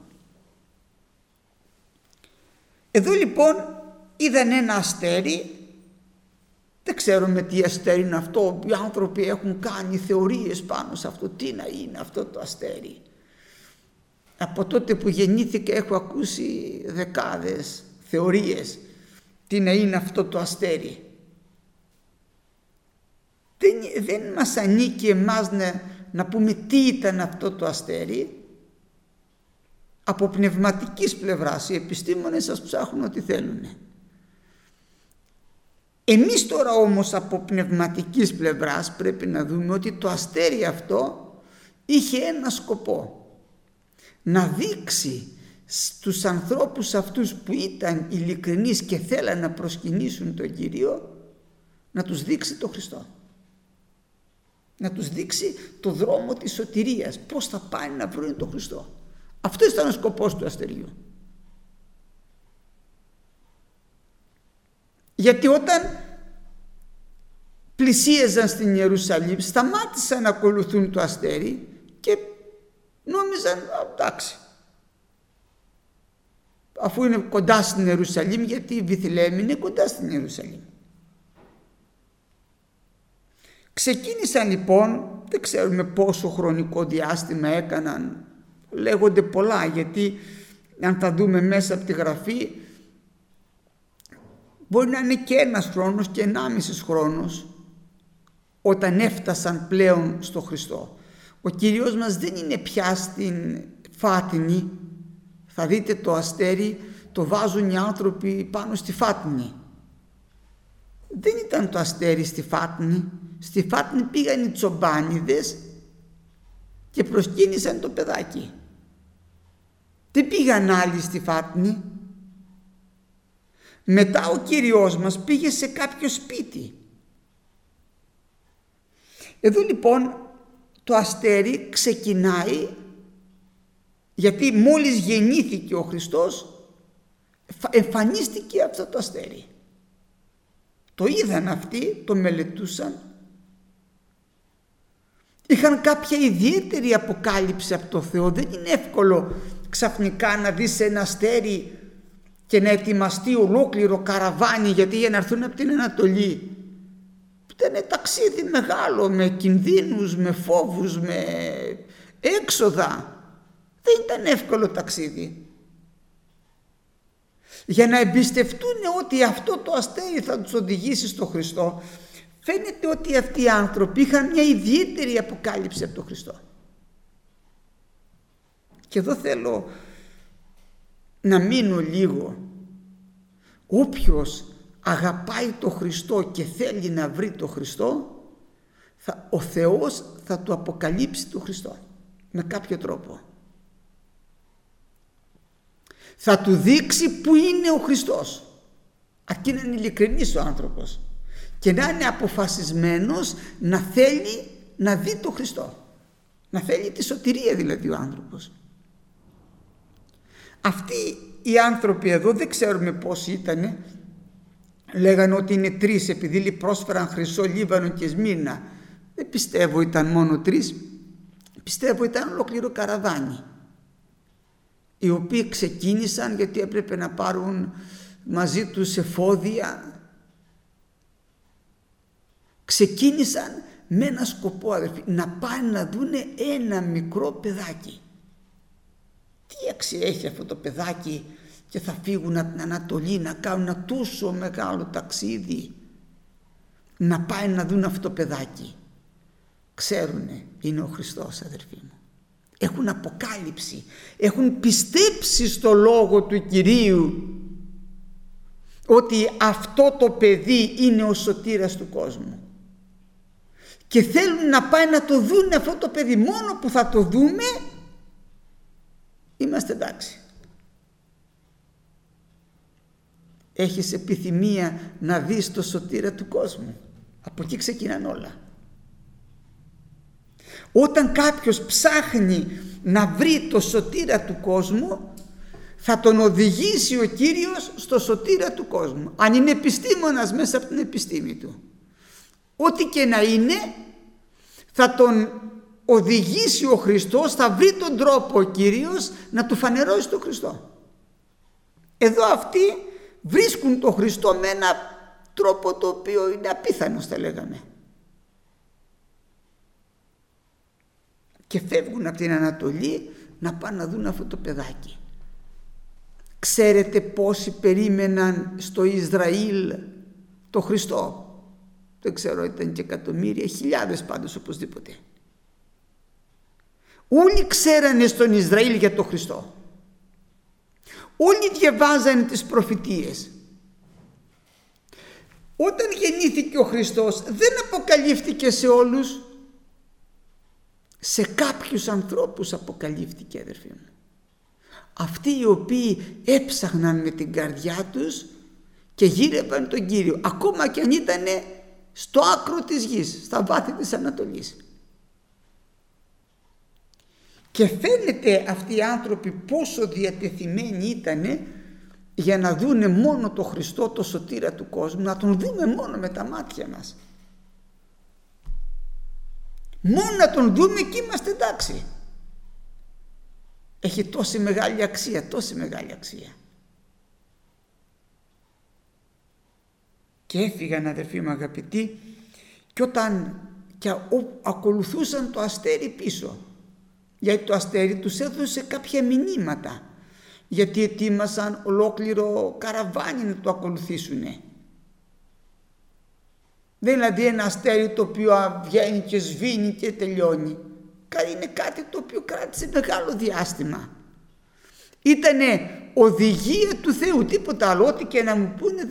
Εδώ λοιπόν είδαν ένα αστέρι, δεν ξέρουμε τι αστέρι είναι αυτό, οι άνθρωποι έχουν κάνει θεωρίες πάνω σε αυτό, τι να είναι αυτό το αστέρι. Από τότε που γεννήθηκα έχω ακούσει δεκάδες θεωρίες τι να είναι αυτό το αστέρι. Δεν μας ανήκει εμάς να πούμε τι ήταν αυτό το αστέρι. Από πνευματικής πλευράς οι επιστήμονες σας ψάχνουν ό,τι θέλουν. Εμείς τώρα όμως από πνευματικής πλευράς πρέπει να δούμε ότι το αστέρι αυτό είχε ένα σκοπό. Να δείξει στους ανθρώπους αυτούς που ήταν ειλικρινείς και θέλαν να προσκυνήσουν τον Κύριο, να τους δείξει τον Χριστό. Να τους δείξει το δρόμο της σωτηρίας, πώς θα πάνε να βρουν τον Χριστό. Αυτό ήταν ο σκοπός του αστεριού. Γιατί όταν πλησίαζαν στην Ιερουσαλήμ, σταμάτησαν να ακολουθούν το αστέρι και νόμιζαν εντάξει, αφού είναι κοντά στην Ιερουσαλήμ, γιατί η Βιθλεέμ είναι κοντά στην Ιερουσαλήμ. Ξεκίνησαν λοιπόν, δεν ξέρουμε πόσο χρονικό διάστημα έκαναν, λέγονται πολλά, γιατί αν τα δούμε μέσα από τη Γραφή μπορεί να είναι και ένας χρόνος και 1,5 χρόνος όταν έφτασαν πλέον στο Χριστό. Ο Κύριος μας δεν είναι πια στην Φάτινη. Θα δείτε το αστέρι το βάζουν οι άνθρωποι πάνω στη Φάτινη. Δεν ήταν το αστέρι στη Φάτινη. Στη Φάτινη πήγαν οι τσομπάνιδες και προσκύνησαν το παιδάκι. Δεν πήγαν άλλοι στη Φάτινη. Μετά ο Κύριος μας πήγε σε κάποιο σπίτι. Εδώ λοιπόν το αστέρι ξεκινάει, γιατί μόλις γεννήθηκε ο Χριστός εμφανίστηκε αυτό το αστέρι. Το είδαν αυτοί, το μελετούσαν. Είχαν κάποια ιδιαίτερη αποκάλυψη από το Θεό. Δεν είναι εύκολο ξαφνικά να δεις ένα αστέρι και να ετοιμαστεί ολόκληρο καραβάνι, γιατί για να έρθουν από την Ανατολή. Ήταν ταξίδι μεγάλο, με κινδύνους, με φόβους, με έξοδα. Δεν ήταν εύκολο ταξίδι. Για να εμπιστευτούν ότι αυτό το αστέρι θα τους οδηγήσει στο Χριστό, φαίνεται ότι αυτοί οι άνθρωποι είχαν μια ιδιαίτερη αποκάλυψη από τον Χριστό. Και εδώ θέλω να μείνω λίγο. Όποιος αγαπάει τον Χριστό και θέλει να βρει τον Χριστό, ο Θεός θα του αποκαλύψει τον Χριστό με κάποιο τρόπο. Θα του δείξει που είναι ο Χριστός, αρκεί να είναι ειλικρινής ο άνθρωπος και να είναι αποφασισμένος να θέλει να δει τον Χριστό, να θέλει τη σωτηρία δηλαδή ο άνθρωπος. Αυτοί οι άνθρωποι εδώ, δεν ξέρουμε πόσοι ήτανε, λέγανε ότι είναι 3 επειδή πρόσφεραν χρυσό, λίβανο και σμύρνα. Δεν πιστεύω ήταν μόνο 3, πιστεύω ήταν ολόκληρο καραβάνι, οι οποίοι ξεκίνησαν γιατί έπρεπε να πάρουν μαζί τους εφόδια. Ξεκίνησαν με ένα σκοπό, αδερφοί, να πάνε να δούνε ένα μικρό παιδάκι. Τι αξία έχει αυτό το παιδάκι και θα φύγουν από την Ανατολή να κάνουν ένα τόσο μεγάλο ταξίδι, να πάει να δουν αυτό το παιδάκι. Ξέρουνε είναι ο Χριστός, αδερφοί μου. Έχουν αποκάλυψη, έχουν πιστέψει στο λόγο του Κυρίου ότι αυτό το παιδί είναι ο σωτήρας του κόσμου και θέλουν να πάει να το δουν αυτό το παιδί. Μόνο που θα το δούμε είμαστε εντάξει. Έχεις επιθυμία να δεις το σωτήρα του κόσμου, από εκεί ξεκινάνε όλα. Όταν κάποιος ψάχνει να βρει το σωτήρα του κόσμου, θα τον οδηγήσει ο Κύριος στο σωτήρα του κόσμου. Αν είναι επιστήμονας, μέσα από την επιστήμη του, ό,τι και να είναι, θα τον οδηγήσει ο Χριστός, θα βρει τον τρόπο ο Κύριος να του φανερώσει τον Χριστό. Εδώ αυτοί βρίσκουν τον Χριστό με ένα τρόπο το οποίο είναι απίθανος, θα λέγαμε. Και φεύγουν από την Ανατολή να πάνε να δουν αυτό το παιδάκι. Ξέρετε πόσοι περίμεναν στο Ισραήλ το Χριστό? Δεν ξέρω, ήταν και εκατομμύρια, χιλιάδες πάντως οπωσδήποτε. Όλοι ξέρανε στον Ισραήλ για το Χριστό. Όλοι διαβάζανε τις προφητείες. Όταν γεννήθηκε ο Χριστός δεν αποκαλύφθηκε σε όλους. Σε κάποιους ανθρώπους αποκαλύφθηκε, αδερφοί μου. Αυτοί οι οποίοι έψαχναν με την καρδιά τους και γύρευαν τον Κύριο, ακόμα και αν ήταν στο άκρο της γης, στα βάθη της Ανατολής. Και φαίνεται αυτοί οι άνθρωποι πόσο διατεθειμένοι ήτανε για να δούνε μόνο το Χριστό, το σωτήρα του κόσμου, να τον δούμε μόνο με τα μάτια μας. Μόνο να τον δούμε και είμαστε εντάξει. Έχει τόση μεγάλη αξία, τόση μεγάλη αξία. Και έφυγαν, αδερφοί μου αγαπητοί, και όταν ακολουθούσαν το αστέρι πίσω, γιατί το αστέρι τους έδωσε κάποια μηνύματα, γιατί ετοίμασαν ολόκληρο καραβάνι να το ακολουθήσουνε. Δηλαδή ένα αστέρι το οποίο βγαίνει και σβήνει και τελειώνει. Είναι κάτι το οποίο κράτησε μεγάλο διάστημα. Ήτανε οδηγία του Θεού, τίποτα άλλο. Ό,τι και να μου πούνε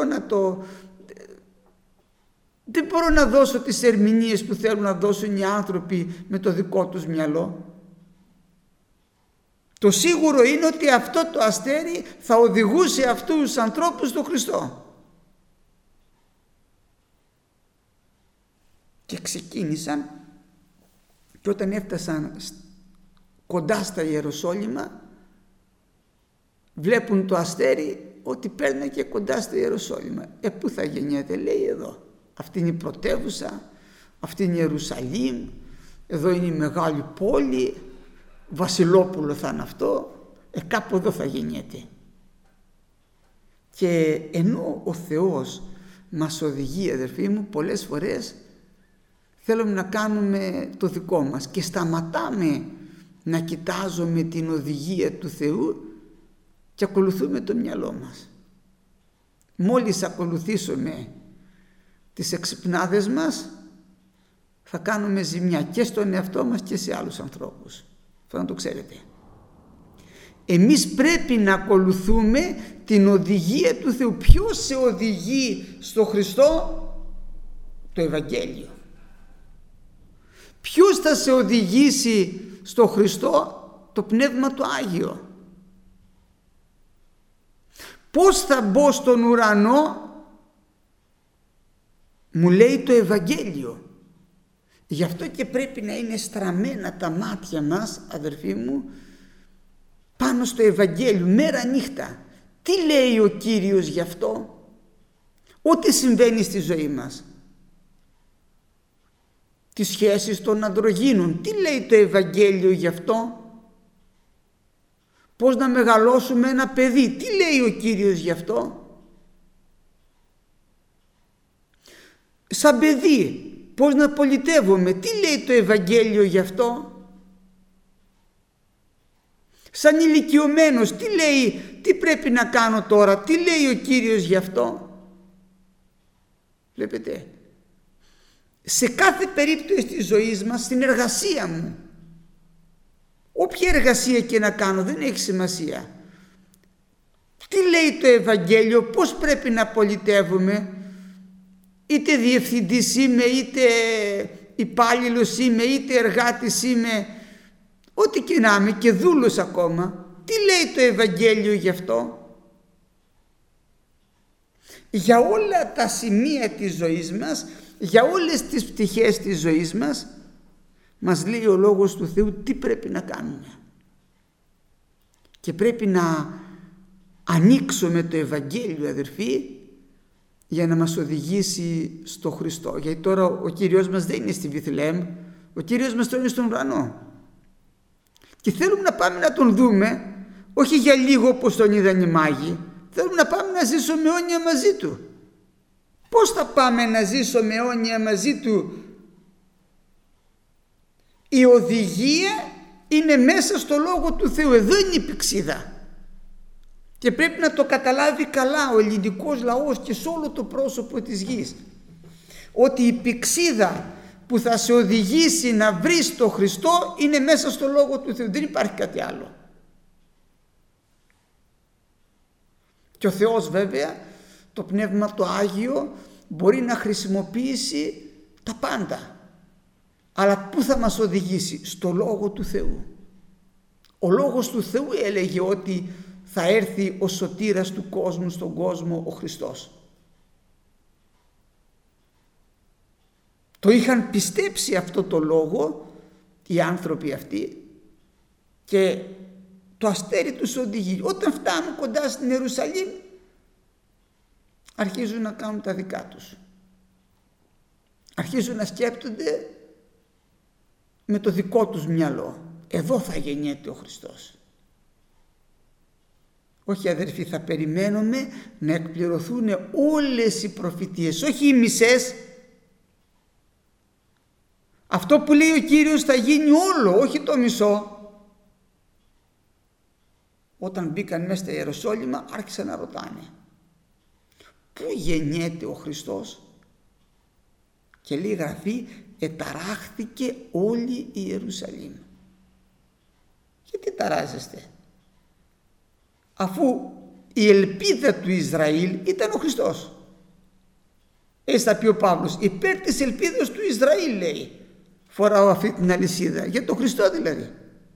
δεν μπορώ να δώσω τις ερμηνείες που θέλουν να δώσουν οι άνθρωποι με το δικό τους μυαλό. Το σίγουρο είναι ότι αυτό το αστέρι θα οδηγούσε αυτούς τους ανθρώπους στον Χριστό. Και ξεκίνησαν, και όταν έφτασαν κοντά στα Ιεροσόλυμα, βλέπουν το αστέρι ότι παίρνει και κοντά στα Ιεροσόλυμα. Πού θα γεννιέται? Λέει εδώ. Αυτή είναι η πρωτεύουσα, αυτή είναι η Ιερουσαλήμ, εδώ είναι η μεγάλη πόλη, βασιλόπουλο θα είναι αυτό, κάπου εδώ θα γεννιέται. Και ενώ ο Θεός μας οδηγεί, αδερφοί μου, πολλές φορές θέλουμε να κάνουμε το δικό μας και σταματάμε να κοιτάζουμε την οδηγία του Θεού και ακολουθούμε το μυαλό μας. Μόλις ακολουθήσουμε τις εξυπνάδες μας θα κάνουμε ζημιά και στον εαυτό μας και σε άλλους ανθρώπους. Αυτό να το ξέρετε. Εμείς πρέπει να ακολουθούμε την οδηγία του Θεού. Ποιος σε οδηγεί στο Χριστό? Το Ευαγγέλιο. Ποιος θα σε οδηγήσει στο Χριστό? Το Πνεύμα το Άγιο. Πώς θα μπω στον ουρανό? Μου λέει το Ευαγγέλιο. Γι' αυτό και πρέπει να είναι στραμμένα τα μάτια μας, αδερφοί μου, πάνω στο Ευαγγέλιο, μέρα νύχτα. Τι λέει ο Κύριος γι' αυτό? Ό,τι συμβαίνει στη ζωή μας, τις σχέσεις των ανδρογύνων, τι λέει το Ευαγγέλιο γι' αυτό? Πώς να μεγαλώσουμε ένα παιδί, τι λέει ο Κύριος γι' αυτό? Σαν παιδί, πώς να πολιτεύομαι, τι λέει το Ευαγγέλιο γι' αυτό? Σαν ηλικιωμένος, τι λέει, τι πρέπει να κάνω τώρα, τι λέει ο Κύριος γι' αυτό? Βλέπετε, σε κάθε περίπτωση της ζωής μας, στην εργασία μου, όποια εργασία και να κάνω δεν έχει σημασία, τι λέει το Ευαγγέλιο, πώς πρέπει να πολιτεύομαι? Είτε διευθυντής είμαι, είτε υπάλληλος είμαι, είτε εργάτης είμαι, ό,τι και να είμαι, και δούλος ακόμα, τι λέει το Ευαγγέλιο γι' αυτό? Για όλα τα σημεία της ζωής μας, για όλες τις πτυχές της ζωής μας, μας λέει ο Λόγος του Θεού τι πρέπει να κάνουμε. Και πρέπει να ανοίξουμε το Ευαγγέλιο, αδερφοί, για να μας οδηγήσει στο Χριστό. Γιατί τώρα ο Κύριος μας δεν είναι στη Βιθλεέμ, ο Κύριος μας τώρα είναι στον ουρανό. Και θέλουμε να πάμε να τον δούμε, όχι για λίγο όπως τον είδαν οι μάγοι, θέλουμε να πάμε να ζήσουμε αιώνια μαζί του. Πώς θα πάμε να ζήσουμε αιώνια μαζί του? Η οδηγία είναι μέσα στο Λόγο του Θεού. Εδώ είναι η πηξίδα. Και πρέπει να το καταλάβει καλά ο ελληνικός λαός και σε όλο το πρόσωπο της γης, ότι η πηξίδα που θα σε οδηγήσει να βρεις το Χριστό είναι μέσα στο Λόγο του Θεού. Δεν υπάρχει κάτι άλλο. Και ο Θεός βέβαια, το Πνεύμα το Άγιο, μπορεί να χρησιμοποιήσει τα πάντα. Αλλά πού θα μας οδηγήσει? Στο Λόγο του Θεού. Ο Λόγος του Θεού έλεγε ότι θα έρθει ο σωτήρας του κόσμου στον κόσμο, ο Χριστός. Το είχαν πιστέψει αυτό το λόγο οι άνθρωποι αυτοί και το αστέρι τους οδηγεί. Όταν φτάνουν κοντά στην Ιερουσαλήμ αρχίζουν να κάνουν τα δικά τους. Αρχίζουν να σκέπτονται με το δικό τους μυαλό. Εδώ θα γεννιέται ο Χριστός. Όχι, αδερφοί, θα περιμένουμε να εκπληρωθούν όλες οι προφητείες, όχι οι μισές. Αυτό που λέει ο Κύριος θα γίνει όλο, όχι το μισό. Όταν μπήκαν μέσα στα Ιεροσόλυμα άρχισαν να ρωτάνε, πού γεννιέται ο Χριστός? Και λέει Γραφή, εταράχθηκε όλη η Ιερουσαλήμ. Γιατί ταράζεστε? Αφού η ελπίδα του Ισραήλ ήταν ο Χριστός. Έτσι θα πει ο Παύλος, υπέρ της ελπίδας του Ισραήλ, λέει, φοράω αυτή την αλυσίδα, για τον Χριστό δηλαδή.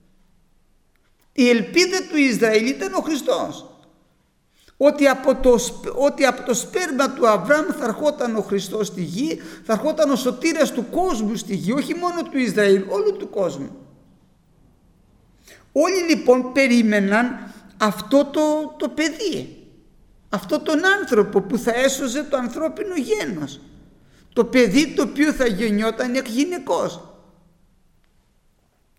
Η ελπίδα του Ισραήλ ήταν ο Χριστός. Ότι από το σπέρμα του Αβραάμ θα ερχόταν ο Χριστός στη γη, θα ερχόταν ο σωτήρας του κόσμου στη γη, όχι μόνο του Ισραήλ, όλου του κόσμου. Όλοι λοιπόν περίμεναν αυτό το παιδί, αυτό τον άνθρωπο που θα έσωζε το ανθρώπινο γένος, το παιδί το οποίο θα γεννιόταν εκ γυναικός.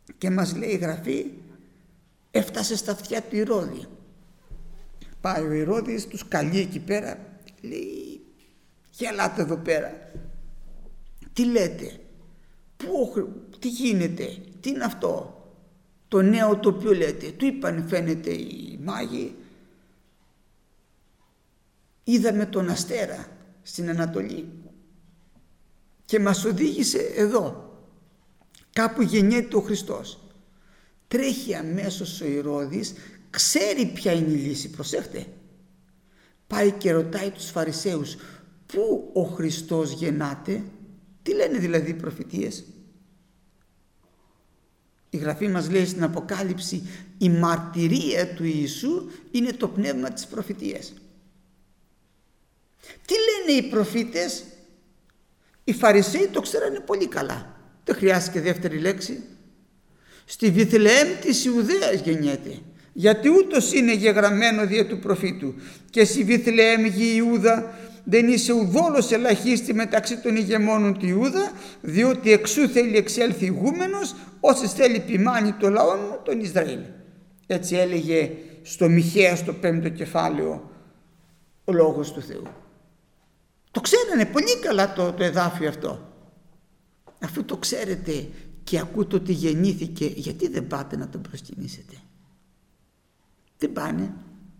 Και μας λέει η Γραφή, έφτασε στα αυτιά του Ηρώδη. Πάει ο Ηρώδης, τους καλεί εκεί πέρα, λέει, γελάτε εδώ πέρα, τι λέτε, τι γίνεται, τι είναι αυτό το νέο το οποίο λέτε? Του είπαν, φαίνεται οι μάγοι, είδαμε τον αστέρα στην Ανατολή και μας οδήγησε εδώ, κάπου γεννιέται ο Χριστός. Τρέχει αμέσως ο Ηρώδης, ξέρει ποια είναι η λύση, προσέχτε. Πάει και ρωτάει τους Φαρισαίους, πού ο Χριστός γεννάται? Τι λένε δηλαδή οι προφητείες? Η Γραφή μας λέει στην Αποκάλυψη, η μαρτυρία του Ιησού είναι το πνεύμα της προφητείας. Τι λένε οι προφήτες? Οι Φαρισαίοι το ξέρανε πολύ καλά, δεν χρειάστηκε δεύτερη λέξη. Στη Βιθλεέμ της Ιουδαίας γεννιέται, γιατί ούτως είναι γεγραμμένο δια του προφήτου, και στη Βιθλεέμ γη Ιούδα δεν είσαι ουδόλως ελαχίστη μεταξύ των ηγεμόνων του Ιούδα, διότι εξού θέλει εξέλθει ηγούμενος, όσες θέλει ποιμάνει το λαό μου τον Ισραήλ. Έτσι έλεγε στο Μιχαία στο 5ο κεφάλαιο ο Λόγος του Θεού. Το ξέρανε πολύ καλά το εδάφιο αυτό. Αφού το ξέρετε και ακούτε ότι γεννήθηκε, γιατί δεν πάτε να τον προσκυνήσετε? Δεν πάνε.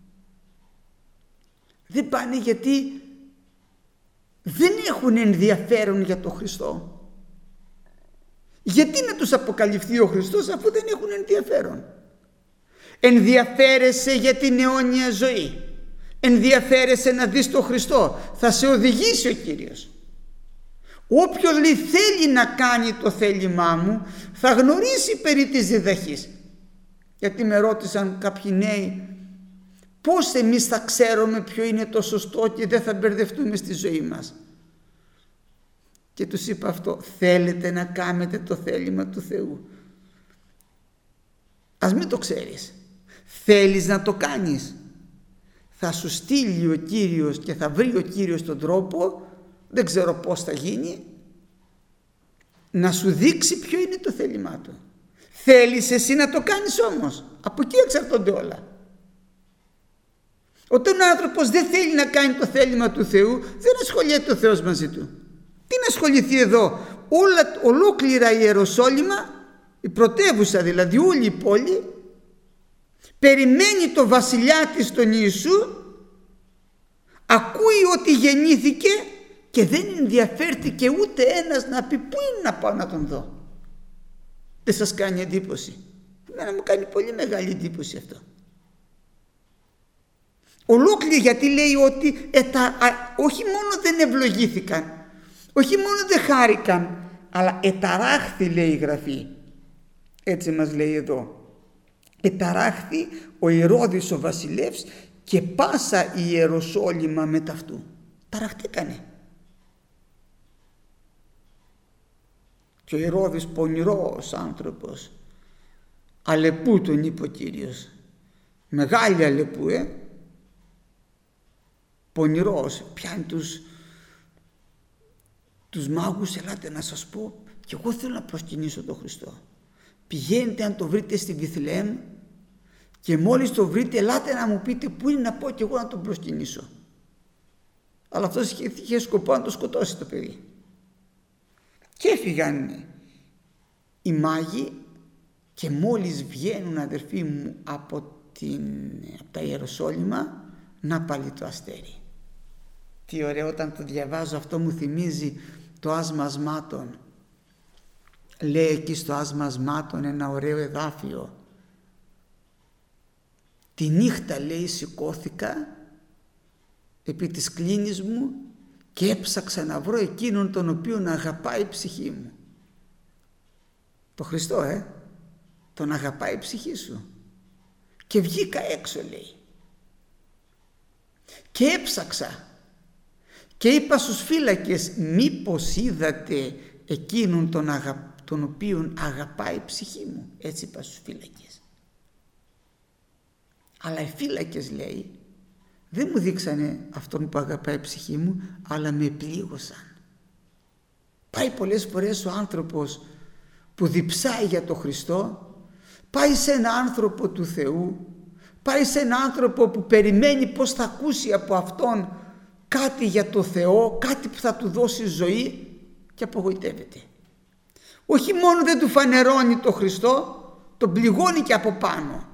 Δεν πάνε γιατί δεν έχουν ενδιαφέρον για τον Χριστό. Γιατί να τους αποκαλυφθεί ο Χριστός αφού δεν έχουν ενδιαφέρον? Ενδιαφέρεσαι για την αιώνια ζωή. Ενδιαφέρεσαι να δεις τον Χριστό. Θα σε οδηγήσει ο Κύριος. Όποιος λέει θέλει να κάνει το θέλημά μου, θα γνωρίσει περί της διδαχής. Γιατί με ρώτησαν κάποιοι νέοι, πώς εμείς θα ξέρουμε ποιο είναι το σωστό και δεν θα μπερδευτούμε στη ζωή μας? Και τους είπα αυτό, θέλετε να κάνετε το θέλημα του Θεού, ας μην το ξέρεις, θέλεις να το κάνεις, θα σου στείλει ο Κύριος και θα βρει ο Κύριος τον τρόπο, δεν ξέρω πώς θα γίνει, να σου δείξει ποιο είναι το θέλημά του. Θέλεις εσύ να το κάνεις όμως? Από εκεί εξαρτώνται όλα. Όταν ο άνθρωπος δεν θέλει να κάνει το θέλημα του Θεού, δεν ασχολιέται ο Θεός μαζί του. Τι να ασχοληθεί εδώ? Ολόκληρα η Ιεροσόλυμα, η πρωτεύουσα δηλαδή, όλη η πόλη, περιμένει το βασιλιά της τον Ιησού, ακούει ότι γεννήθηκε και δεν ενδιαφέρθηκε ούτε ένας να πει πού είναι να πάω να τον δω. Δεν σας κάνει εντύπωση? Εμένα μου κάνει πολύ μεγάλη εντύπωση αυτό. Ολόκληρη, γιατί λέει ότι όχι μόνο δεν ευλογήθηκαν, όχι μόνο δεν χάρηκαν, αλλά εταράχθη, λέει η Γραφή. Έτσι μας λέει εδώ. Εταράχθη ο Ηρώδης ο βασιλεύς και πάσα η Ιεροσόλυμα μετά αυτού. Ταραχτήκανε. Και ο Ηρώδης, πονηρός άνθρωπος, αλεπού τον είπε ο Κύριος, μεγάλη αλεπού, πονηρός, πιάνει τους μάγους, ελάτε να σας πω, και εγώ θέλω να προσκυνήσω τον Χριστό. Πηγαίνετε αν το βρείτε στη Βιθλεέμ και μόλις το βρείτε ελάτε να μου πείτε πού είναι να πω και εγώ να τον προσκυνήσω. Αλλά αυτός είχε σκοπό να το σκοτώσει το παιδί. Και έφυγαν οι μάγοι και μόλις βγαίνουν, αδερφοί μου, από τα Ιεροσόλυμα, να πάλι το αστέρι. Τι ωραίο, όταν το διαβάζω αυτό μου θυμίζει το άσμα ασμάτων. Λέει εκεί στο άσμα ασμάτων ένα ωραίο εδάφιο. Τη νύχτα, λέει, σηκώθηκα επί της κλίνης μου και έψαξα να βρω εκείνον τον οποίον αγαπάει η ψυχή μου. Το Χριστό, τον αγαπάει η ψυχή σου. Και βγήκα έξω, λέει, και έψαξα και είπα στους φύλακες, μήπως είδατε εκείνον τον οποίον αγαπάει η ψυχή μου? Έτσι είπα στους φύλακες. Αλλά οι φύλακες, λέει, δεν μου δείξανε αυτόν που αγαπάει η ψυχή μου, αλλά με πλήγωσαν. Πάει πολλές φορές ο άνθρωπος που διψάει για τον Χριστό, πάει σε ένα άνθρωπο του Θεού, πάει σε ένα άνθρωπο που περιμένει πως θα ακούσει από αυτόν κάτι για το Θεό, κάτι που θα του δώσει ζωή, και απογοητεύεται. Όχι μόνο δεν του φανερώνει το Χριστό, τον πληγώνει και από πάνω.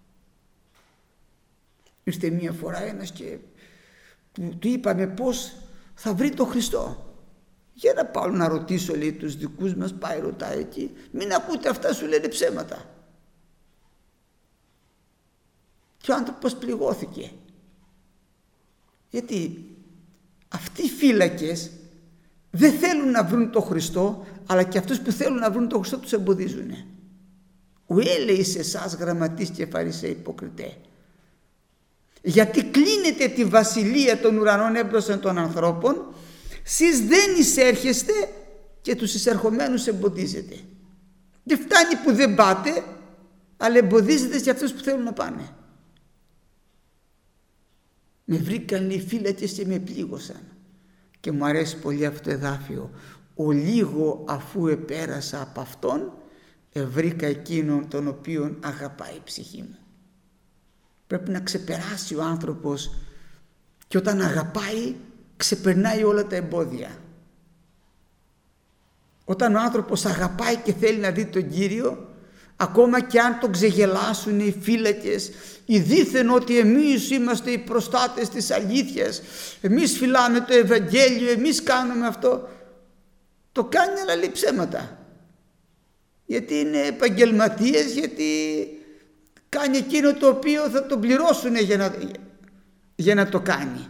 Ήρθε μία φορά ένας και του είπαμε πως θα βρει το Χριστό. Για να πάω να ρωτήσω, λέει, τους δικούς μας. Πάει, ρωτάει εκεί. Μην ακούτε, αυτά σου λένε ψέματα. Και ο άνθρωπος πληγώθηκε. Γιατί αυτοί οι φύλακες δεν θέλουν να βρουν το Χριστό, αλλά και αυτούς που θέλουν να βρουν το Χριστό τους εμποδίζουν. Ουέ, λέει, σε εσάς γραμματείς και φαρισαίοι υποκριτέ, γιατί κλείνετε τη βασιλεία των ουρανών έμπροσθεν των ανθρώπων, σεις δεν εισέρχεστε και τους εισερχομένους εμποδίζετε. Δεν φτάνει που δεν πάτε, αλλά εμποδίζετε και αυτούς που θέλουν να πάνε. Με βρήκαν οι φύλακες και με πλήγωσαν. Και μου αρέσει πολύ αυτό το εδάφιο. Ο λίγο αφού επέρασα από αυτόν, ευρήκα εκείνον τον οποίον αγαπάει η ψυχή μου. Πρέπει να ξεπεράσει ο άνθρωπος, και όταν αγαπάει ξεπερνάει όλα τα εμπόδια. Όταν ο άνθρωπος αγαπάει και θέλει να δει τον Κύριο, ακόμα και αν τον ξεγελάσουν οι φύλακες, οι δήθεν ότι εμείς είμαστε οι προστάτες της αλήθειας, εμείς φυλάμε το Ευαγγέλιο, εμείς κάνουμε αυτό, το κάνει, αλλά λέει ψέματα. Γιατί είναι επαγγελματίες, γιατί κάνει εκείνο το οποίο θα τον πληρώσουν για να το κάνει.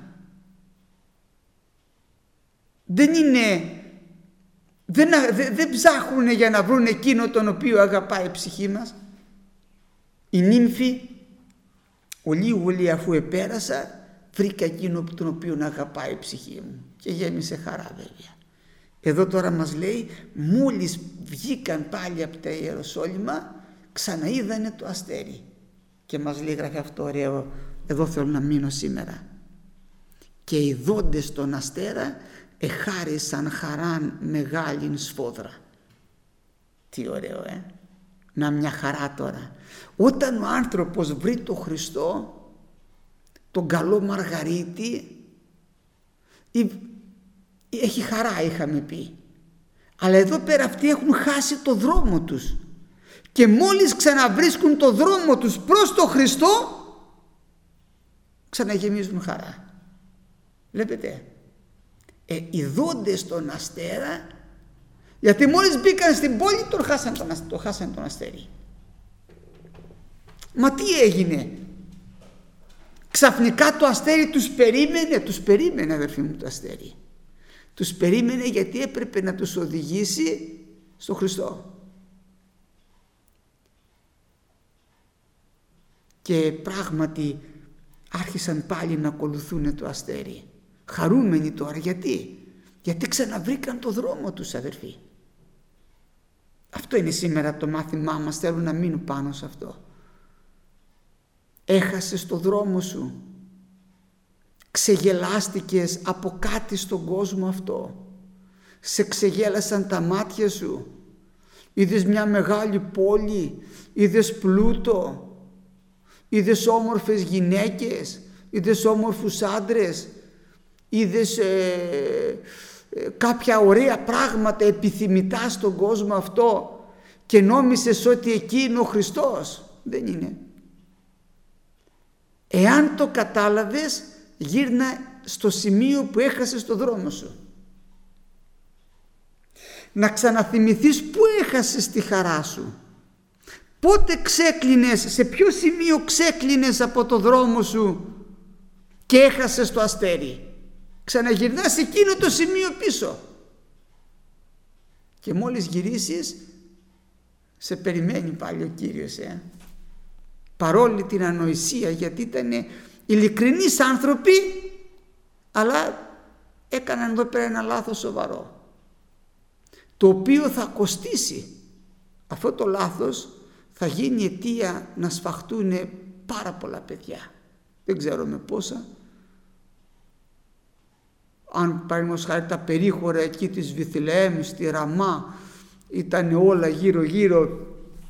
Δεν ψάχνουν για να βρουν εκείνο τον οποίο αγαπάει η ψυχή μας. Η νύμφη, ο λίγο λέει αφού επέρασα, βρήκα εκείνο τον οποίο αγαπάει η ψυχή μου, και γέμισε χαρά βέβαια. Εδώ τώρα μας λέει, μόλις βγήκαν πάλι από τα Ιεροσόλυμα, ξαναείδανε το αστέρι. Και μας λέει, γράφει αυτό ωραίο, εδώ θέλω να μείνω σήμερα. Και οι δόντες τον αστέρα εχάρισαν χαράν μεγάλην σφόδρα. Τι ωραίο, να μια χαρά τώρα. Όταν ο άνθρωπος βρει τον Χριστό, τον καλό Μαργαρίτη, έχει χαρά, είχαμε πει. Αλλά εδώ πέρα αυτοί έχουν χάσει το δρόμο τους, και μόλις ξαναβρίσκουν το δρόμο τους προς τον Χριστό, ξαναγεμίζουν χαρά. Βλέπετε, οι δόντες τον αστέρα, γιατί μόλις μπήκαν στην πόλη τον χάσαν τον αστέρι. Μα τι έγινε? Ξαφνικά το αστέρι τους περίμενε αδερφοί μου το αστέρι. Τους περίμενε γιατί έπρεπε να τους οδηγήσει στο Χριστό. Και πράγματι άρχισαν πάλι να ακολουθούν το αστέρι. Χαρούμενοι τώρα, γιατί ξαναβρήκαν το δρόμο τους, αδερφοί. Αυτό είναι σήμερα το μάθημά μας, θέλω να μείνω πάνω σε αυτό. Έχασες το δρόμο σου, ξεγελάστηκες από κάτι στον κόσμο αυτό, σε ξεγέλασαν τα μάτια σου, είδες μια μεγάλη πόλη, είδες πλούτο, είδες όμορφες γυναίκες, είδες όμορφους άντρες, είδες κάποια ωραία πράγματα επιθυμητά στον κόσμο αυτό, και νόμισες ότι εκεί είναι ο Χριστός. Δεν είναι. Εάν το κατάλαβες, γύρνα στο σημείο που έχασες το δρόμο σου. Να ξαναθυμηθείς πού έχασες τη χαρά σου. Πότε ξέκλινες, σε ποιο σημείο ξέκλινες από το δρόμο σου και έχασες το αστέρι. Ξαναγυρνάς σε εκείνο το σημείο πίσω. Και μόλις γυρίσεις, σε περιμένει πάλι ο Κύριος. Παρόλη την ανοησία, γιατί ήταν ειλικρινείς άνθρωποι, αλλά έκαναν εδώ πέρα ένα λάθος σοβαρό, το οποίο θα κοστίσει. Αυτό το λάθος θα γίνει αιτία να σφαχτούν πάρα πολλά παιδιά. Δεν ξέρω με πόσα. Αν παραδείγματος χάρη τα περίχωρα εκεί της Βιθλεέμ, στη Ραμά, ήταν όλα γύρω,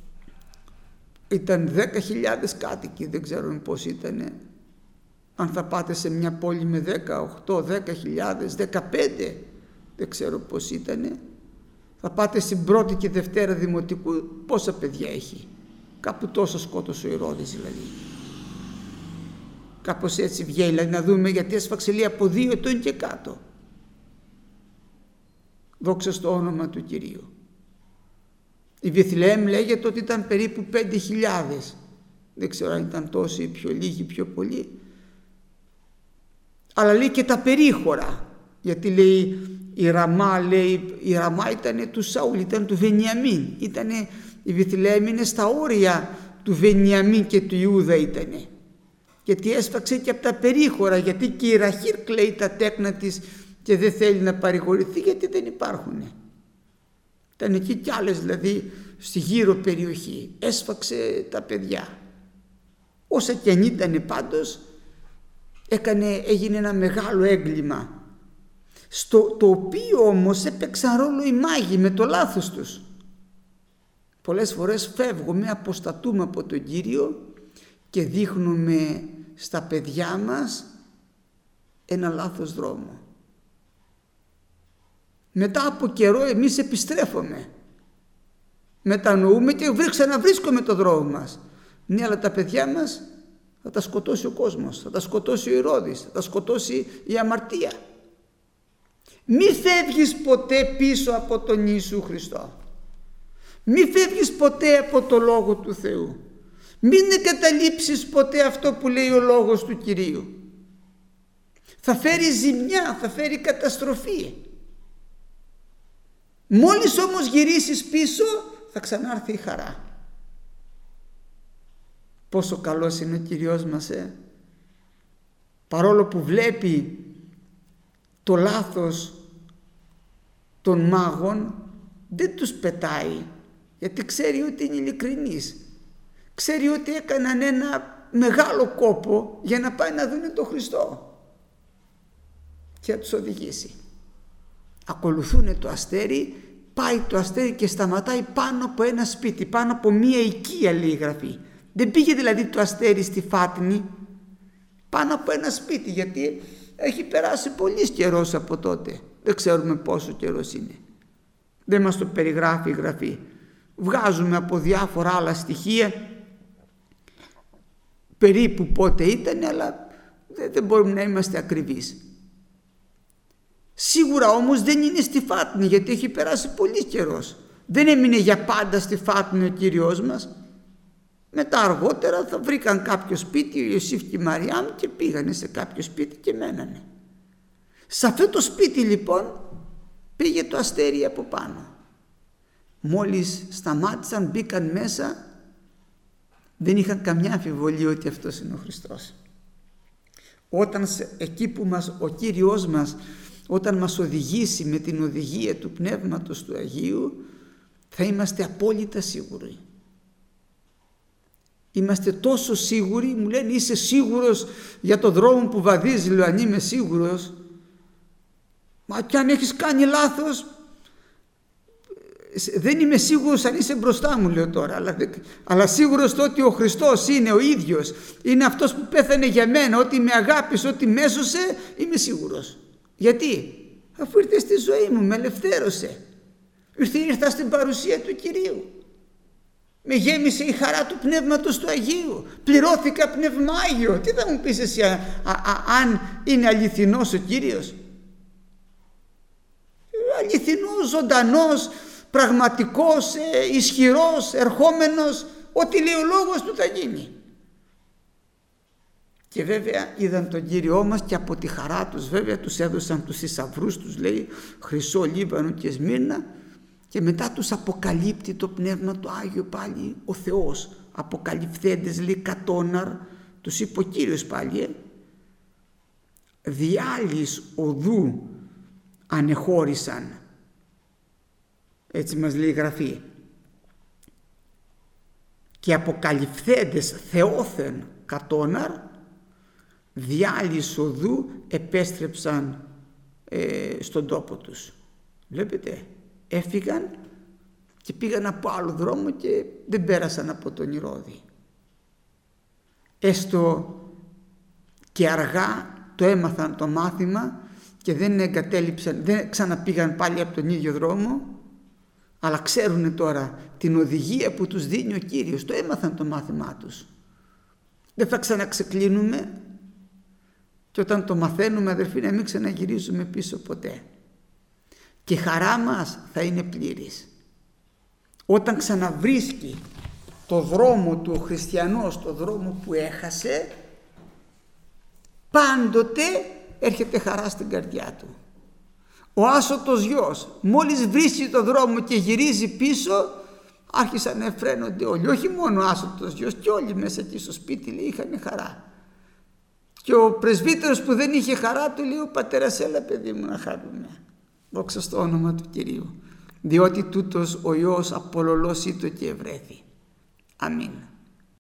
ήταν 10.000 κάτοικοι, δεν ξέρω πώς ήτανε. Αν θα πάτε σε μια πόλη με 18, 10.000, 15, δεν ξέρω πώς ήτανε. Θα πάτε στην πρώτη και δευτέρα δημοτικού, πόσα παιδιά έχει. Κάπου τόσο σκότωσε ο Ηρώδης δηλαδή. Κάπως έτσι βγαίνει, δηλαδή να δούμε γιατί έσφαξε λέει από 2 ετών και κάτω. Δόξα στο όνομα του Κυρίου. Η Βηθλεέμ λέγεται ότι ήταν περίπου 5.000. Δεν ξέρω αν ήταν τόσοι, πιο λίγοι, πιο πολλοί. Αλλά λέει και τα περίχωρα. Γιατί λέει η Ραμά ήταν του Σαούλ, ήταν του Βενιαμίν. Η Βηθλεέμ είναι στα όρια του Βενιαμίν και του Ιούδα ήτανε. Γιατί έσφαξε και από τα περίχωρα, γιατί και η Ραχήλ κλαίει τα τέκνα της και δεν θέλει να παρηγορηθεί γιατί δεν υπάρχουνε. Ήταν εκεί κι άλλες δηλαδή στη γύρω περιοχή. Έσφαξε τα παιδιά. Όσα κι αν ήτανε πάντως έγινε ένα μεγάλο έγκλημα. Το οποίο όμως έπαιξαν ρόλο οι μάγοι με το λάθος τους. Πολλές φορές φεύγουμε, αποστατούμε από τον Κύριο και δείχνουμε στα παιδιά μας ένα λάθος δρόμο. Μετά από καιρό εμείς επιστρέφουμε. Μετανοούμε και ξαναβρίσκουμε το δρόμο μας. Ναι, αλλά τα παιδιά μας θα τα σκοτώσει ο κόσμος, θα τα σκοτώσει ο Ηρώδης, θα τα σκοτώσει η αμαρτία. Μη φεύγεις ποτέ πίσω από τον Ιησού Χριστό. Μη φεύγεις ποτέ από το Λόγο του Θεού. Μην εγκαταλείψεις ποτέ αυτό που λέει ο Λόγος του Κυρίου. Θα φέρει ζημιά, θα φέρει καταστροφή. Μόλις όμως γυρίσεις πίσω θα ξανάρθει η χαρά. Πόσο καλός είναι ο Κυριός μας, Παρόλο που βλέπει το λάθος των μάγων, δεν τους πετάει, γιατί ξέρει ότι είναι ειλικρινείς. Ξέρει ότι έκαναν ένα μεγάλο κόπο για να πάει να δούνε τον Χριστό και να τους οδηγήσει. Ακολουθούν το αστέρι, πάει το αστέρι και σταματάει πάνω από ένα σπίτι, πάνω από μία οικία, λέει η Γραφή. Δεν πήγε δηλαδή το αστέρι στη Φάτνη, πάνω από ένα σπίτι, γιατί έχει περάσει πολύς καιρός από τότε. Δεν ξέρουμε πόσο καιρός είναι. Δεν μας το περιγράφει η Γραφή. Βγάζουμε από διάφορα άλλα στοιχεία περίπου πότε ήταν, αλλά δεν μπορούμε να είμαστε ακριβείς. Σίγουρα όμως δεν είναι στη Φάτνη, γιατί έχει περάσει πολύ καιρός. Δεν έμεινε για πάντα στη Φάτνη ο Κύριος μας. Μετά αργότερα θα βρήκαν κάποιο σπίτι, ο Ιωσήφ και η Μαριάμ, και πήγανε σε κάποιο σπίτι και μένανε. Σε αυτό το σπίτι λοιπόν πήγε το αστέρι από πάνω. Μόλις σταμάτησαν, μπήκαν μέσα, δεν είχαν καμιά αμφιβολία ότι αυτός είναι ο Χριστός. Όταν εκεί που ο Κύριος μας, όταν μας οδηγήσει με την οδηγία του Πνεύματος του Αγίου, θα είμαστε απόλυτα σίγουροι. Είμαστε τόσο σίγουροι, μου λένε είσαι σίγουρος για το δρόμο που βαδίζει, λέω αν είμαι σίγουρος. Μα κι αν έχεις κάνει λάθος, δεν είμαι σίγουρος αν είσαι μπροστά μου, λέω τώρα, αλλά σίγουρος το ότι ο Χριστός είναι ο ίδιος, είναι αυτός που πέθανε για μένα, ότι με αγάπησε, ότι με έσωσε, είμαι σίγουρος. Γιατί? Αφού ήρθε στη ζωή μου, με ελευθέρωσε, ήρθα στην παρουσία του Κυρίου, με γέμισε η χαρά του Πνεύματος του Αγίου, πληρώθηκα Πνεύμα Άγιο. Τι θα μου πεις εσύ αν είναι αληθινός ο Κύριος? Αληθινός, ζωντανός, πραγματικός, ισχυρός, ερχόμενος, ό,τι λέει ο λόγος του θα γίνει. Και βέβαια είδαν τον Κύριό μας και από τη χαρά τους βέβαια τους έδωσαν τους θησαυρούς τους, λέει, Χρυσό, Λίβανο και Σμύρνα, και μετά τους αποκαλύπτει το Πνεύμα του Άγιο πάλι ο Θεός. Αποκαλυφθέντες, λέει, κατόναρ, τους είπε ο Κύριος πάλι, διάλυς οδού ανεχώρησαν, έτσι μας λέει η Γραφή, και αποκαλυφθέντες θεόθεν κατόναρ, διάλυς οδού επέστρεψαν στον τόπο τους. Βλέπετε, έφυγαν και πήγαν από άλλο δρόμο και δεν πέρασαν από τον Ηρώδη. Έστω και αργά το έμαθαν το μάθημα και δεν εγκατέλειψαν, δεν ξαναπήγαν πάλι από τον ίδιο δρόμο, αλλά ξέρουν τώρα την οδηγία που τους δίνει ο Κύριος. Το έμαθαν το μάθημά τους. Δεν θα ξαναξεκλίνουμε και όταν το μαθαίνουμε, αδερφοί, να μην ξαναγυρίζουμε πίσω ποτέ. Και η χαρά μας θα είναι πλήρης. Όταν ξαναβρίσκει το δρόμο του ο χριστιανός, το δρόμο που έχασε, πάντοτε έρχεται χαρά στην καρδιά του. Ο άσωτος γιος μόλις βρίσκει το δρόμο και γυρίζει πίσω, άρχισαν να εφραίνονται όλοι. Όχι μόνο ο άσωτος γιος, και όλοι μέσα εκεί στο σπίτι, λέει, είχαν χαρά. Και ο πρεσβύτερος που δεν είχε χαρά του λέει, ο πατέρας, έλα παιδί μου να χαρούμε. Δόξα στο όνομα του Κυρίου. Διότι τούτος ο Υιός απολωλός ήτο και ευρέθη. Αμήν.